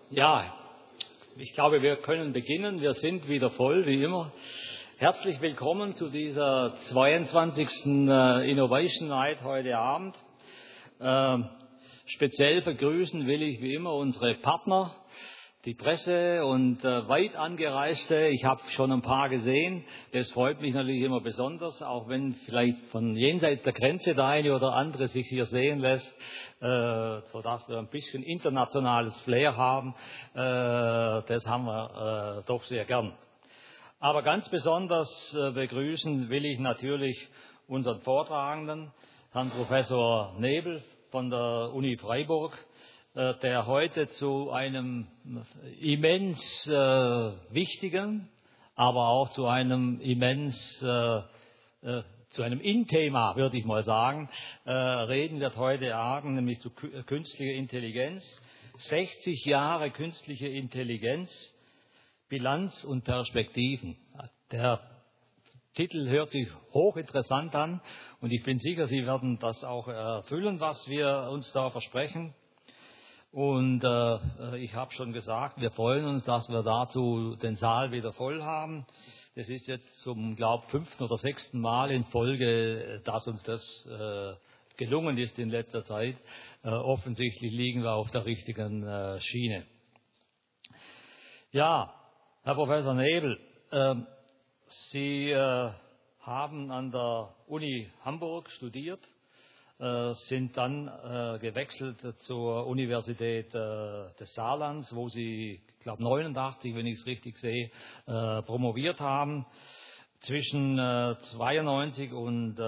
Ja, ich glaube, wir können beginnen. Wir sind wieder voll, wie immer. Herzlich willkommen zu dieser 22. Innovation Night heute Abend. Speziell begrüßen will ich wie immer unsere Partner, die Presse und weit angereiste. Ich habe schon ein paar gesehen. Das freut mich natürlich immer besonders, auch wenn vielleicht von jenseits der Grenze der eine oder andere sich hier sehen lässt, sodass wir ein bisschen internationales Flair haben. Das haben wir doch sehr gern. Aber ganz besonders begrüßen will ich natürlich unseren Vortragenden, Herrn Professor Nebel von der Uni Freiburg, der heute zu einem immens wichtigen, aber auch zu einem immens zu einem In-Thema, würde ich mal sagen, reden wird heute Abend, nämlich zu künstlicher Intelligenz. 60 Jahre künstliche Intelligenz, Bilanz und Perspektiven. Der Titel hört sich hochinteressant an und ich bin sicher, Sie werden das auch erfüllen, was wir uns da versprechen. Und ich habe schon gesagt, wir freuen uns, dass wir dazu den Saal wieder voll haben. Das ist jetzt zum, glaube ich, 5. oder 6. Mal in Folge, dass uns das gelungen ist in letzter Zeit. Offensichtlich liegen wir auf der richtigen Schiene. Ja, Herr Professor Nebel, Sie haben an der Uni Hamburg studiert, sind dann gewechselt zur Universität des Saarlands, wo Sie, ich glaube 89, wenn ich es richtig sehe, promoviert haben. Zwischen 82 und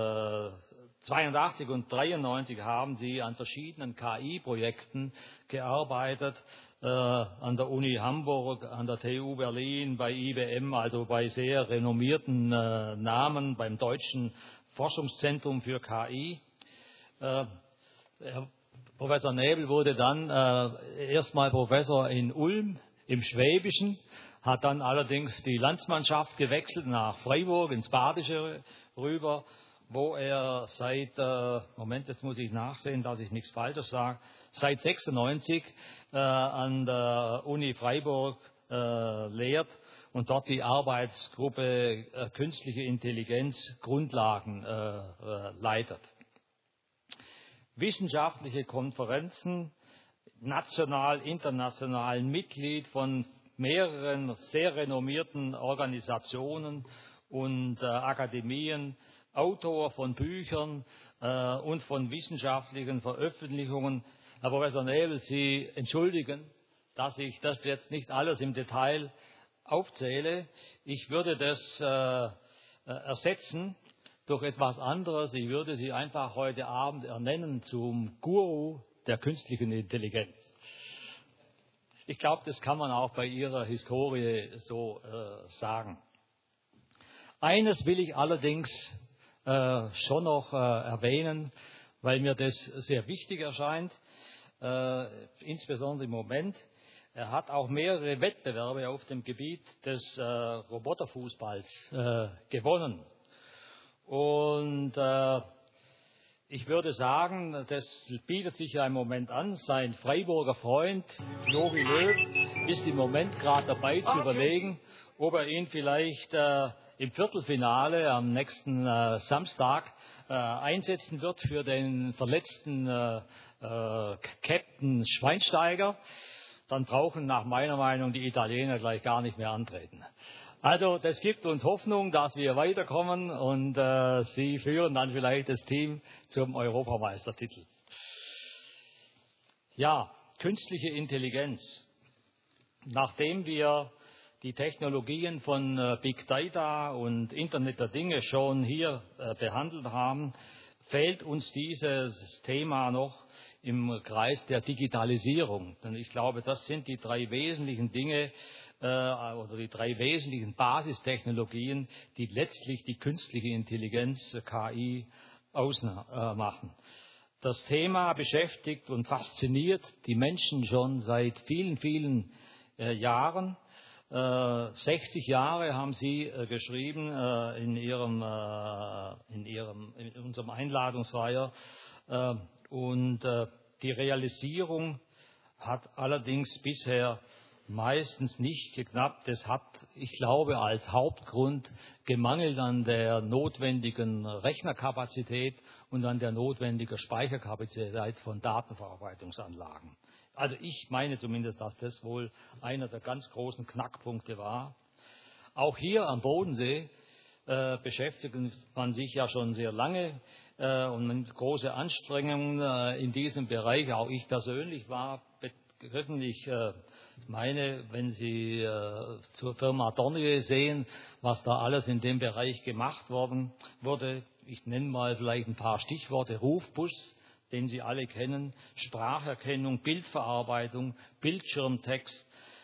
93 haben Sie an verschiedenen KI-Projekten gearbeitet, an der Uni Hamburg, an der TU Berlin, bei IBM, also bei sehr renommierten Namen, beim Deutschen Forschungszentrum für KI. Herr Professor Nebel wurde dann erstmal Professor in Ulm im Schwäbischen, hat dann allerdings die Landsmannschaft gewechselt nach Freiburg ins Badische rüber, wo er seit, Moment, jetzt muss ich nachsehen, dass ich nichts Falsches sage, seit 96 an der Uni Freiburg lehrt und dort die Arbeitsgruppe Künstliche Intelligenz Grundlagen leitet. Wissenschaftliche Konferenzen, national, international, Mitglied von mehreren sehr renommierten Organisationen und Akademien, Autor von Büchern und von wissenschaftlichen Veröffentlichungen. Herr Professor Nebel, Sie entschuldigen, dass ich das jetzt nicht alles im Detail aufzähle. Ich würde das ersetzen durch etwas anderes. Ich würde Sie einfach heute Abend ernennen zum Guru der künstlichen Intelligenz. Ich glaube, das kann man auch bei Ihrer Historie so sagen. Eines will ich allerdings schon noch erwähnen, weil mir das sehr wichtig erscheint, insbesondere im Moment. Er hat auch mehrere Wettbewerbe auf dem Gebiet des Roboterfußballs gewonnen. Und ich würde sagen, das bietet sich ja im Moment an. Sein Freiburger Freund Jogi Löw ist im Moment gerade dabei zu überlegen, ob er ihn vielleicht im Viertelfinale am nächsten Samstag einsetzen wird für den verletzten Captain Schweinsteiger. Dann brauchen nach meiner Meinung die Italiener gleich gar nicht mehr antreten. Also das gibt uns Hoffnung, dass wir weiterkommen und Sie führen dann vielleicht das Team zum Europameistertitel. Ja, künstliche Intelligenz. Nachdem wir die Technologien von Big Data und Internet der Dinge schon hier behandelt haben, fehlt uns dieses Thema noch im Kreis der Digitalisierung. Denn ich glaube, das sind die drei wesentlichen Dinge oder die drei wesentlichen Basistechnologien, die letztlich die künstliche Intelligenz, KI, ausmachen. Das Thema beschäftigt und fasziniert die Menschen schon seit vielen, vielen Jahren. 60 Jahre haben Sie geschrieben in unserem Einladungsflyer und die Realisierung hat allerdings bisher meistens nicht geklappt. Es hat, ich glaube, als Hauptgrund gemangelt an der notwendigen Rechnerkapazität und an der notwendigen Speicherkapazität von Datenverarbeitungsanlagen. Also ich meine zumindest, dass das wohl einer der ganz großen Knackpunkte war. Auch hier am Bodensee beschäftigt man sich ja schon sehr lange und mit große Anstrengungen in diesem Bereich. Auch ich persönlich war begriffen. Ich meine, wenn Sie zur Firma Dornier sehen, was da alles in dem Bereich gemacht wurde, ich nenne mal vielleicht ein paar Stichworte: Rufbus, den Sie alle kennen, Spracherkennung, Bildverarbeitung, Bildschirmtext,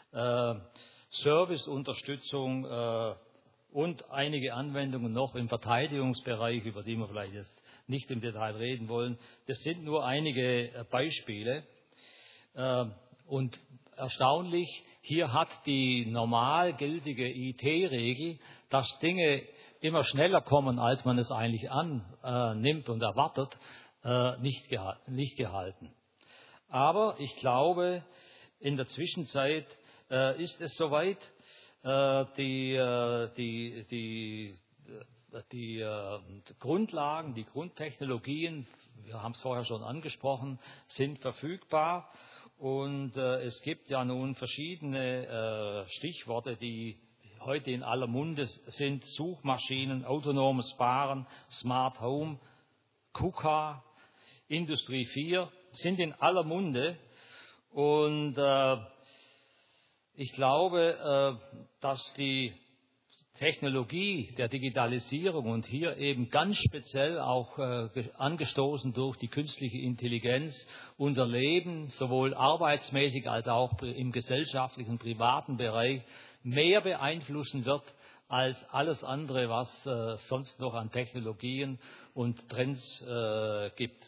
Serviceunterstützung und einige Anwendungen noch im Verteidigungsbereich, über die wir vielleicht jetzt nicht im Detail reden wollen. Das sind nur einige Beispiele. Und erstaunlich, hier hat die normal gültige IT-Regel, dass Dinge immer schneller kommen, als man es eigentlich annimmt und erwartet, nicht gehalten. Aber ich glaube, in der Zwischenzeit ist es soweit. Die Grundlagen, die Grundtechnologien, wir haben es vorher schon angesprochen, sind verfügbar. Und es gibt ja nun verschiedene Stichworte, die heute in aller Munde sind: Suchmaschinen, autonomes Fahren, Smart Home, KUKA, Industrie 4, sind in aller Munde. Und ich glaube, dass die Technologie der Digitalisierung und hier eben ganz speziell auch angestoßen durch die künstliche Intelligenz unser Leben sowohl arbeitsmäßig als auch im gesellschaftlichen, privaten Bereich mehr beeinflussen wird als alles andere, was sonst noch an Technologien und Trends gibt.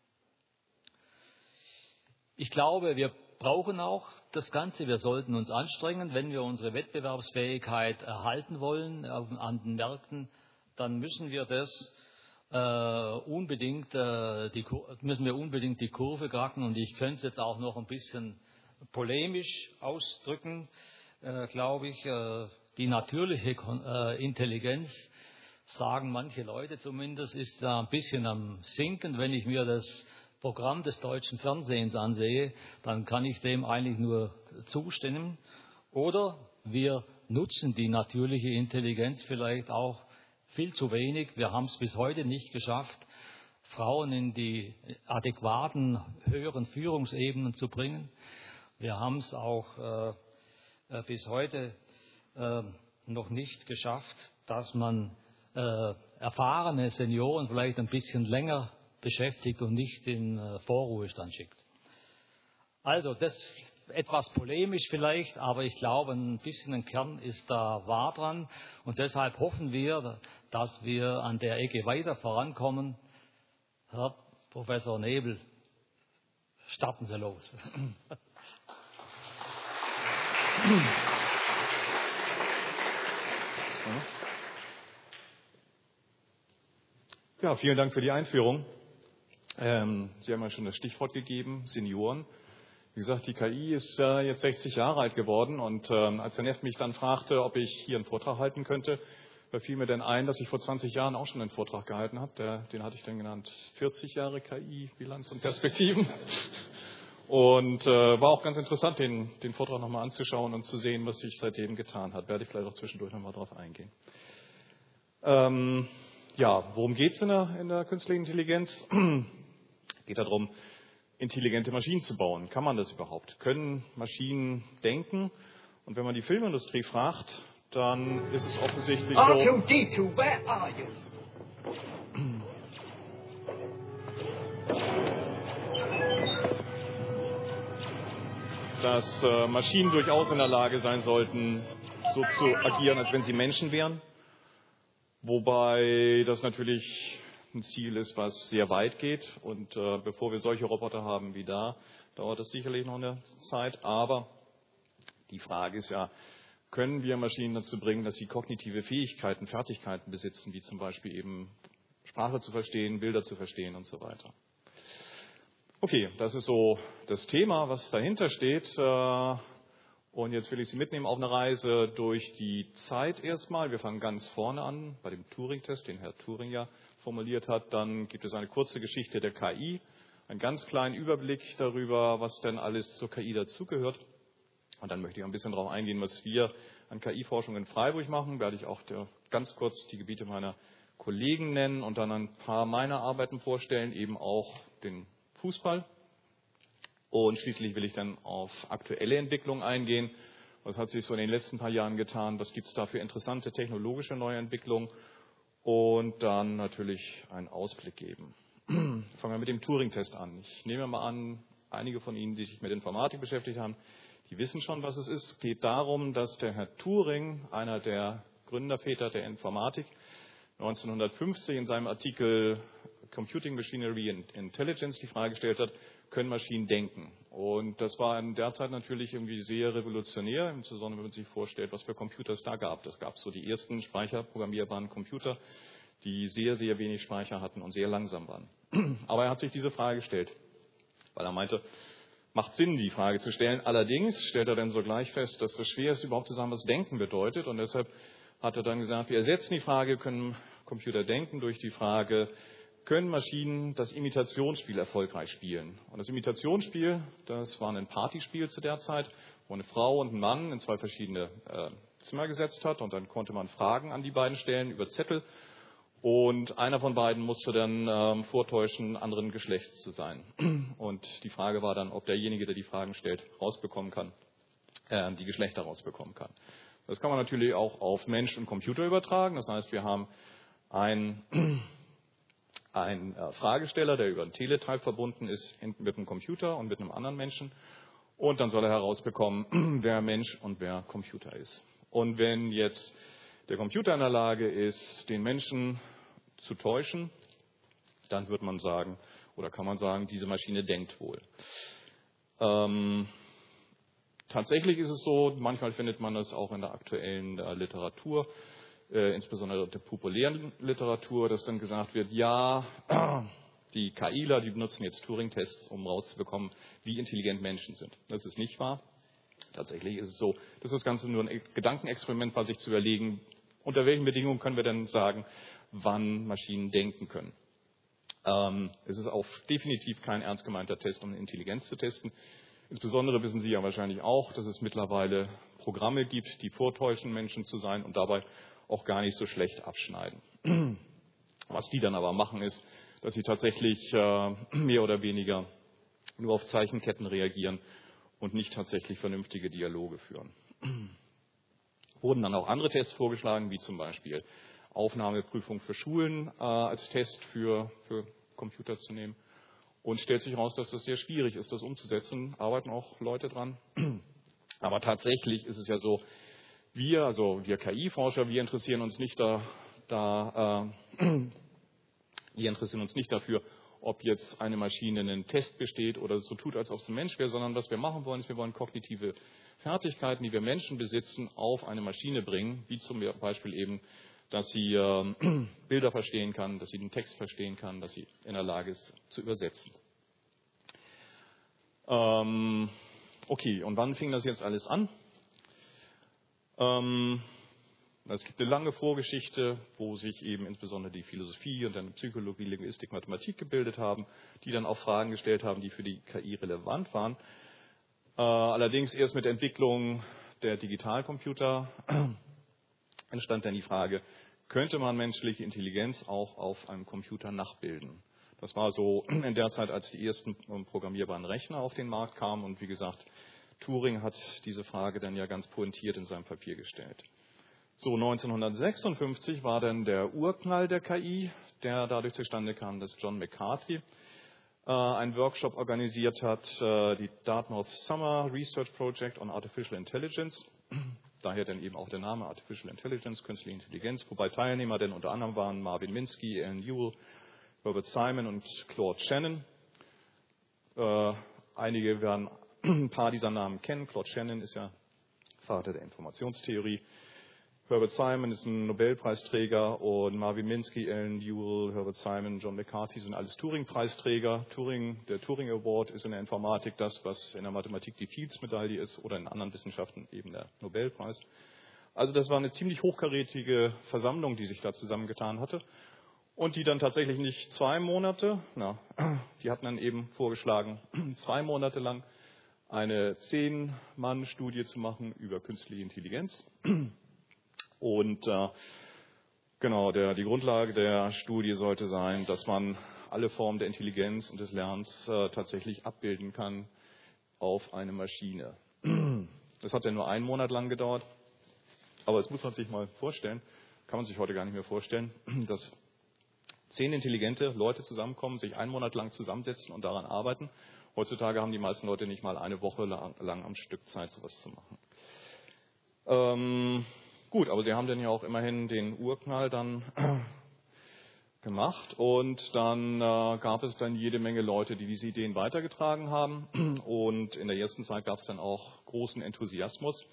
Ich glaube, wir brauchen auch das Ganze. Wir sollten uns anstrengen. Wenn wir unsere Wettbewerbsfähigkeit erhalten wollen an den Märkten, dann müssen wir unbedingt die Kurve kracken. Und ich könnte es jetzt auch noch ein bisschen polemisch ausdrücken, glaube ich. Die natürliche Intelligenz, sagen manche Leute zumindest, ist da ein bisschen am Sinken. Wenn ich mir das Programm des deutschen Fernsehens ansehe, dann kann ich dem eigentlich nur zustimmen. Oder wir nutzen die natürliche Intelligenz vielleicht auch viel zu wenig. Wir haben es bis heute nicht geschafft, Frauen in die adäquaten höheren Führungsebenen zu bringen. Wir haben es auch bis heute noch nicht geschafft, dass man erfahrene Senioren vielleicht ein bisschen länger beschäftigt und nicht in Vorruhestand schickt. Also das etwas polemisch vielleicht, aber ich glaube, ein bisschen ein Kern ist da wahr dran. Und deshalb hoffen wir, dass wir an der Ecke weiter vorankommen. Herr Professor Nebel, starten Sie los. Ja, vielen Dank für die Einführung. Sie haben ja schon das Stichwort gegeben, Senioren. Wie gesagt, die KI ist jetzt 60 Jahre alt geworden und als der Nef mich dann fragte, ob ich hier einen Vortrag halten könnte, da fiel mir dann ein, dass ich vor 20 Jahren auch schon einen Vortrag gehalten habe. Den hatte ich dann genannt 40 Jahre KI, Bilanz und Perspektiven. Und war auch ganz interessant, den Vortrag nochmal anzuschauen und zu sehen, was sich seitdem getan hat. Werde ich vielleicht auch zwischendurch nochmal drauf eingehen. Ja, worum geht es in der künstlichen Intelligenz? Geht darum, intelligente Maschinen zu bauen. Kann man das überhaupt? Können Maschinen denken? Und wenn man die Filmindustrie fragt, dann ist es offensichtlich so. R2-D2, where are you? Dass Maschinen durchaus in der Lage sein sollten, so zu agieren, als wenn sie Menschen wären. Wobei das natürlich ein Ziel ist, was sehr weit geht. Und bevor wir solche Roboter haben wie da, dauert es sicherlich noch eine Zeit. Aber die Frage ist ja, können wir Maschinen dazu bringen, dass sie kognitive Fähigkeiten, Fertigkeiten besitzen, wie zum Beispiel eben Sprache zu verstehen, Bilder zu verstehen und so weiter. Okay, das ist so das Thema, was dahinter steht. Und jetzt will ich Sie mitnehmen auf eine Reise durch die Zeit erstmal. Wir fangen ganz vorne an, bei dem Turing-Test, den Herr Turing ja formuliert hat. Dann gibt es eine kurze Geschichte der KI, einen ganz kleinen Überblick darüber, was denn alles zur KI dazugehört. Und dann möchte ich ein bisschen darauf eingehen, was wir an KI-Forschung in Freiburg machen. Werde ich auch ganz kurz die Gebiete meiner Kollegen nennen und dann ein paar meiner Arbeiten vorstellen, eben auch den Fußball. Und schließlich will ich dann auf aktuelle Entwicklungen eingehen. Was hat sich so in den letzten paar Jahren getan? Was gibt es da für interessante technologische Neuentwicklungen? Und dann natürlich einen Ausblick geben. Fangen wir mit dem Turing-Test an. Ich nehme mal an, einige von Ihnen, die sich mit Informatik beschäftigt haben, die wissen schon, was es ist. Es geht darum, dass der Herr Turing, einer der Gründerväter der Informatik, 1950 in seinem Artikel Computing Machinery and Intelligence die Frage gestellt hat, können Maschinen denken? Und das war in der Zeit natürlich irgendwie sehr revolutionär, insbesondere wenn man sich vorstellt, was für Computer es da gab. Es gab so die ersten speicherprogrammierbaren Computer, die sehr, sehr wenig Speicher hatten und sehr langsam waren. Aber er hat sich diese Frage gestellt, weil er meinte, macht Sinn, die Frage zu stellen. Allerdings stellt er dann sogleich fest, dass es schwer ist, überhaupt zu sagen, was Denken bedeutet. Und deshalb hat er dann gesagt, wir ersetzen die Frage, können Computer denken, durch die Frage, können Maschinen das Imitationsspiel erfolgreich spielen? Und das Imitationsspiel, das war ein Partyspiel zu der Zeit, wo eine Frau und ein Mann in zwei verschiedene Zimmer gesetzt hat und dann konnte man Fragen an die beiden stellen über Zettel und einer von beiden musste dann vortäuschen, anderen Geschlechts zu sein. Und die Frage war dann, ob derjenige, der die Fragen stellt, rausbekommen kann, die Geschlechter rausbekommen kann. Das kann man natürlich auch auf Mensch und Computer übertragen. Das heißt, wir haben einen Fragesteller, der über einen Teletype verbunden ist mit einem Computer und mit einem anderen Menschen. Und dann soll er herausbekommen, wer Mensch und wer Computer ist. Und wenn jetzt der Computer in der Lage ist, den Menschen zu täuschen, dann wird man sagen, oder kann man sagen, diese Maschine denkt wohl. Tatsächlich ist es so, manchmal findet man das auch in der aktuellen Literatur, insbesondere der populären Literatur, dass dann gesagt wird, ja, die KIler, die benutzen jetzt Turing-Tests, um rauszubekommen, wie intelligent Menschen sind. Das ist nicht wahr. Tatsächlich ist es so, dass das Ganze nur ein Gedankenexperiment war, sich zu überlegen, unter welchen Bedingungen können wir denn sagen, wann Maschinen denken können. Es ist auch definitiv kein ernst gemeinter Test, um Intelligenz zu testen. Insbesondere wissen Sie ja wahrscheinlich auch, dass es mittlerweile Programme gibt, die vortäuschen, Menschen zu sein und dabei auch gar nicht so schlecht abschneiden. Was die dann aber machen, ist, dass sie tatsächlich mehr oder weniger nur auf Zeichenketten reagieren und nicht tatsächlich vernünftige Dialoge führen. Wurden dann auch andere Tests vorgeschlagen, wie zum Beispiel Aufnahmeprüfung für Schulen als Test für Computer zu nehmen. Und stellt sich heraus, dass das sehr schwierig ist, das umzusetzen. Arbeiten auch Leute dran. Aber tatsächlich ist es ja so, wir KI-Forscher, wir interessieren uns nicht dafür, ob jetzt eine Maschine einen Test besteht oder so tut, als ob es ein Mensch wäre, sondern was wir machen wollen, ist, wir wollen kognitive Fertigkeiten, die wir Menschen besitzen, auf eine Maschine bringen, wie zum Beispiel eben, dass sie Bilder verstehen kann, dass sie den Text verstehen kann, dass sie in der Lage ist, zu übersetzen. Okay, und wann fing das jetzt alles an? Es gibt eine lange Vorgeschichte, wo sich eben insbesondere die Philosophie und dann Psychologie, Linguistik, Mathematik gebildet haben, die dann auch Fragen gestellt haben, die für die KI relevant waren. Allerdings erst mit der Entwicklung der Digitalcomputer entstand dann die Frage, könnte man menschliche Intelligenz auch auf einem Computer nachbilden? Das war so in der Zeit, als die ersten programmierbaren Rechner auf den Markt kamen. Und wie gesagt, Turing hat diese Frage dann ja ganz pointiert in seinem Papier gestellt. So, 1956 war dann der Urknall der KI, der dadurch zustande kam, dass John McCarthy einen Workshop organisiert hat, die Dartmouth Summer Research Project on Artificial Intelligence. Daher dann eben auch der Name Artificial Intelligence, künstliche Intelligenz, wobei Teilnehmer denn unter anderem waren Marvin Minsky, Alan Newell, Herbert Simon und Claude Shannon. Einige werden ein paar dieser Namen kennen. Claude Shannon ist ja Vater der Informationstheorie. Herbert Simon ist ein Nobelpreisträger und Marvin Minsky, Alan Newell, Herbert Simon, John McCarthy sind alles Turing-Preisträger. Der Turing Award ist in der Informatik das, was in der Mathematik die Fields-Medaille ist oder in anderen Wissenschaften eben der Nobelpreis. Also das war eine ziemlich hochkarätige Versammlung, die sich da zusammengetan hatte und die dann tatsächlich nicht 2 Monate, die hatten dann eben vorgeschlagen, 2 Monate lang eine 10-Mann-Studie zu machen über künstliche Intelligenz. Und die Grundlage der Studie sollte sein, dass man alle Formen der Intelligenz und des Lernens tatsächlich abbilden kann auf eine Maschine. Das hat ja nur 1 Monat lang gedauert, aber das muss man sich mal vorstellen, kann man sich heute gar nicht mehr vorstellen, dass 10 intelligente Leute zusammenkommen, sich 1 Monat lang zusammensetzen und daran arbeiten. Heutzutage haben die meisten Leute nicht mal eine Woche lang am Stück Zeit, sowas zu machen. Gut, aber sie haben dann ja auch immerhin den Urknall dann gemacht und dann gab es dann jede Menge Leute, die diese Ideen weitergetragen haben und in der ersten Zeit gab es dann auch großen Enthusiasmus.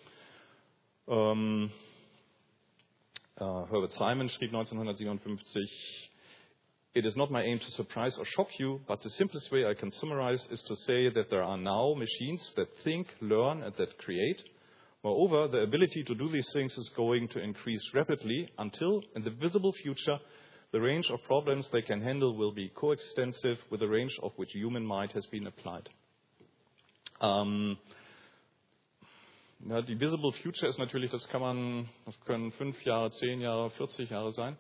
Herbert Simon schrieb 1957, "It is not my aim to surprise or shock you, but the simplest way I can summarize is to say that there are now machines that think, learn and that create. Moreover, the ability to do these things is going to increase rapidly until, in the visible future, the range of problems they can handle will be coextensive with the range of which human mind has been applied." Die visible future ist natürlich, das können 5 Jahre, 10 Jahre, 40 Jahre sein.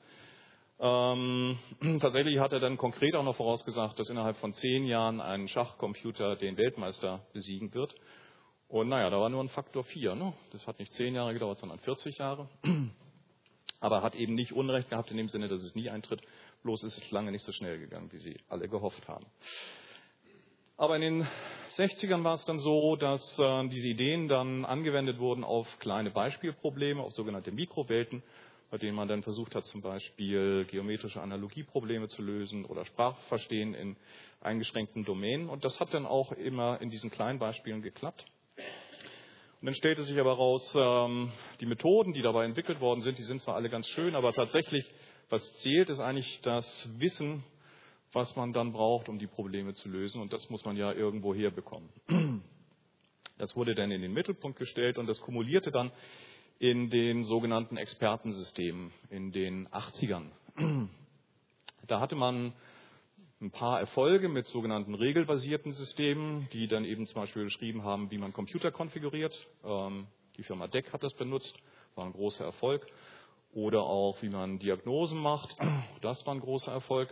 Tatsächlich hat er dann konkret auch noch vorausgesagt, dass innerhalb von 10 Jahren ein Schachcomputer den Weltmeister besiegen wird. Und da war nur ein Faktor 4. Ne? Das hat nicht 10 Jahre gedauert, sondern 40 Jahre. Aber hat eben nicht Unrecht gehabt in dem Sinne, dass es nie eintritt. Bloß ist es lange nicht so schnell gegangen, wie sie alle gehofft haben. Aber in den 60ern war es dann so, dass diese Ideen dann angewendet wurden auf kleine Beispielprobleme, auf sogenannte Mikrowelten, bei denen man dann versucht hat, zum Beispiel geometrische Analogieprobleme zu lösen oder Sprachverstehen in eingeschränkten Domänen. Und das hat dann auch immer in diesen kleinen Beispielen geklappt. Und dann stellte sich aber raus, die Methoden, die dabei entwickelt worden sind, die sind zwar alle ganz schön, aber tatsächlich, was zählt, ist eigentlich das Wissen, was man dann braucht, um die Probleme zu lösen. Und das muss man ja irgendwo herbekommen. Das wurde dann in den Mittelpunkt gestellt und das kumulierte dann in den sogenannten Expertensystemen in den 80ern. Da hatte man ein paar Erfolge mit sogenannten regelbasierten Systemen, die dann eben zum Beispiel beschrieben haben, wie man Computer konfiguriert. Die Firma DEC hat das benutzt, war ein großer Erfolg. Oder auch, wie man Diagnosen macht, das war ein großer Erfolg.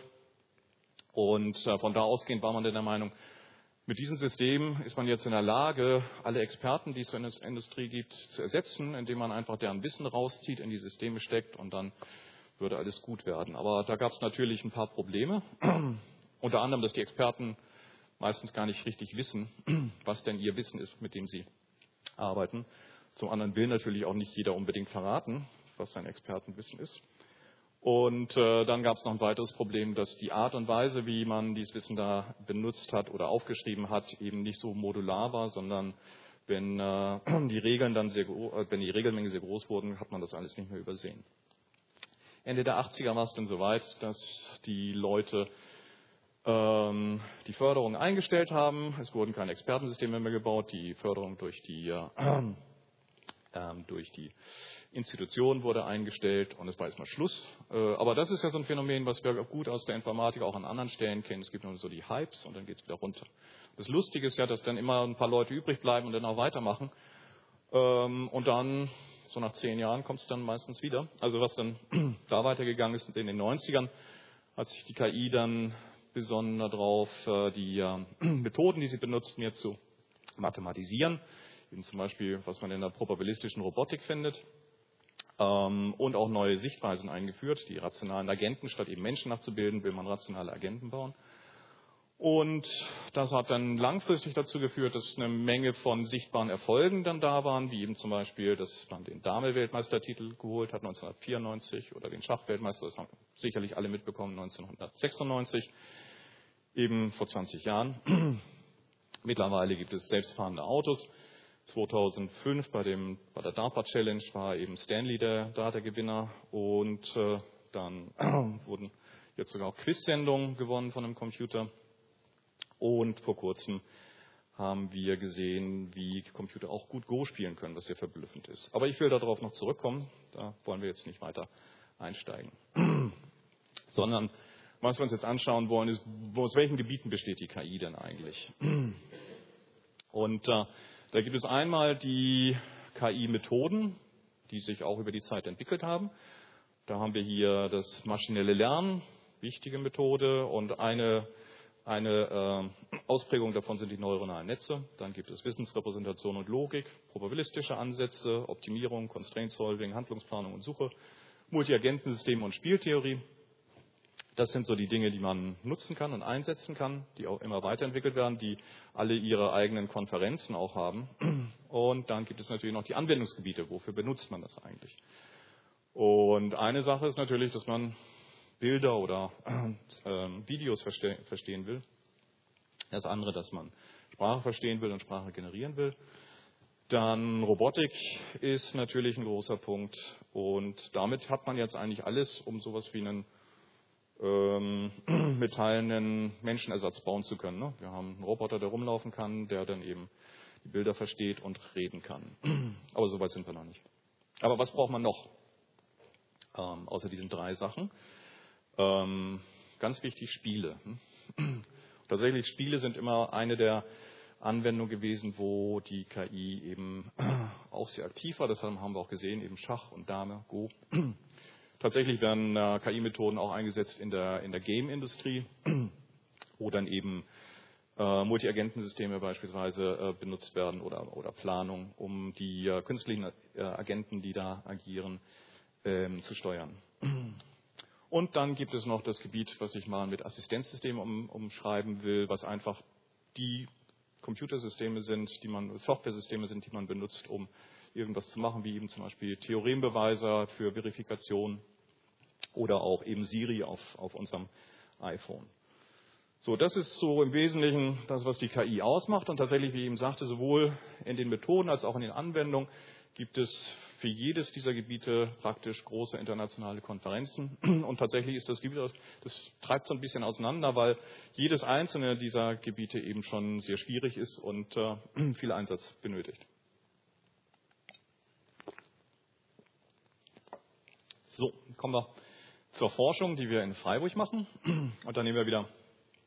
Und von da ausgehend war man dann der Meinung, mit diesem System ist man jetzt in der Lage, alle Experten, die es in der Industrie gibt, zu ersetzen, indem man einfach deren Wissen rauszieht, in die Systeme steckt und dann würde alles gut werden. Aber da gab es natürlich ein paar Probleme. Unter anderem, dass die Experten meistens gar nicht richtig wissen, was denn ihr Wissen ist, mit dem sie arbeiten. Zum anderen will natürlich auch nicht jeder unbedingt verraten, was sein Expertenwissen ist. Und dann gab es noch ein weiteres Problem, dass die Art und Weise, wie man dieses Wissen da benutzt hat oder aufgeschrieben hat, eben nicht so modular war, sondern wenn die Regelmengen sehr groß wurden, hat man das alles nicht mehr übersehen. Ende der 80er war es dann soweit, dass die Leute die Förderung eingestellt haben. Es wurden keine Expertensysteme mehr gebaut, die Förderung durch die Institution wurde eingestellt und es war erstmal Schluss. Aber das ist ja so ein Phänomen, was wir gut aus der Informatik auch an anderen Stellen kennen. Es gibt nur so die Hypes und dann geht es wieder runter. Das Lustige ist ja, dass dann immer ein paar Leute übrig bleiben und dann auch weitermachen. Und dann, so nach 10 Jahren, kommt es dann meistens wieder. Also was dann da weitergegangen ist in den 90ern, hat sich die KI dann besonnen darauf, die Methoden, die sie benutzt, mehr zu mathematisieren. Eben zum Beispiel, was man in der probabilistischen Robotik findet. Und auch neue Sichtweisen eingeführt. Die rationalen Agenten, statt eben Menschen nachzubilden, will man rationale Agenten bauen. Und das hat dann langfristig dazu geführt, dass eine Menge von sichtbaren Erfolgen dann da waren, wie eben zum Beispiel, dass man den Dame-Weltmeistertitel geholt hat 1994 oder den Schachweltmeister, das haben sicherlich alle mitbekommen, 1996, eben vor 20 Jahren. Mittlerweile gibt es selbstfahrende Autos. 2005 bei der DARPA Challenge war eben Stanley der Gewinner und dann wurden jetzt sogar auch Quiz-Sendungen gewonnen von einem Computer. Und vor kurzem haben wir gesehen, wie Computer auch gut Go spielen können, was sehr verblüffend ist. Aber ich will darauf noch zurückkommen, da wollen wir jetzt nicht weiter einsteigen. Sondern was wir uns jetzt anschauen wollen, ist, aus welchen Gebieten besteht die KI denn eigentlich? Und da gibt es einmal die KI-Methoden, die sich auch über die Zeit entwickelt haben. Da haben wir hier das maschinelle Lernen, wichtige Methode, und eine Ausprägung davon sind die neuronalen Netze. Dann gibt es Wissensrepräsentation und Logik, probabilistische Ansätze, Optimierung, Constraint Solving, Handlungsplanung und Suche, Multiagentensysteme und Spieltheorie. Das sind so die Dinge, die man nutzen kann und einsetzen kann, die auch immer weiterentwickelt werden, die alle ihre eigenen Konferenzen auch haben. Und dann gibt es natürlich noch die Anwendungsgebiete. Wofür benutzt man das eigentlich? Und eine Sache ist natürlich, dass man Bilder oder Videos verstehen will. Das andere, dass man Sprache verstehen will und Sprache generieren will. Dann Robotik ist natürlich ein großer Punkt. Und damit hat man jetzt eigentlich alles, um sowas wie einen metallenen Menschenersatz bauen zu können. Ne? Wir haben einen Roboter, der rumlaufen kann, der dann eben die Bilder versteht und reden kann. Aber so weit sind wir noch nicht. Aber was braucht man noch? Außer diesen 3 Sachen. Ganz wichtig, Spiele. Tatsächlich, Spiele sind immer eine der Anwendungen gewesen, wo die KI eben auch sehr aktiv war. Das haben wir auch gesehen, eben Schach und Dame, Go. Tatsächlich werden KI-Methoden auch eingesetzt in der Game-Industrie, wo dann eben Multiagentensysteme beispielsweise benutzt werden oder Planung, um die künstlichen Agenten, die da agieren, zu steuern. Und dann gibt es noch das Gebiet, was ich mal mit Assistenzsystemen umschreiben will, was einfach die Computersysteme sind, Softwaresysteme sind, die man benutzt, um irgendwas zu machen, wie eben zum Beispiel Theorembeweise für Verifikation oder auch eben Siri auf unserem iPhone. So, das ist so im Wesentlichen das, was die KI ausmacht. Und tatsächlich, wie ich eben sagte, sowohl in den Methoden als auch in den Anwendungen gibt es für jedes dieser Gebiete praktisch große internationale Konferenzen. Und tatsächlich ist das Gebiet, das treibt so ein bisschen auseinander, weil jedes einzelne dieser Gebiete eben schon sehr schwierig ist und viel Einsatz benötigt. So, kommen wir zur Forschung, die wir in Freiburg machen. Und dann nehmen wir wieder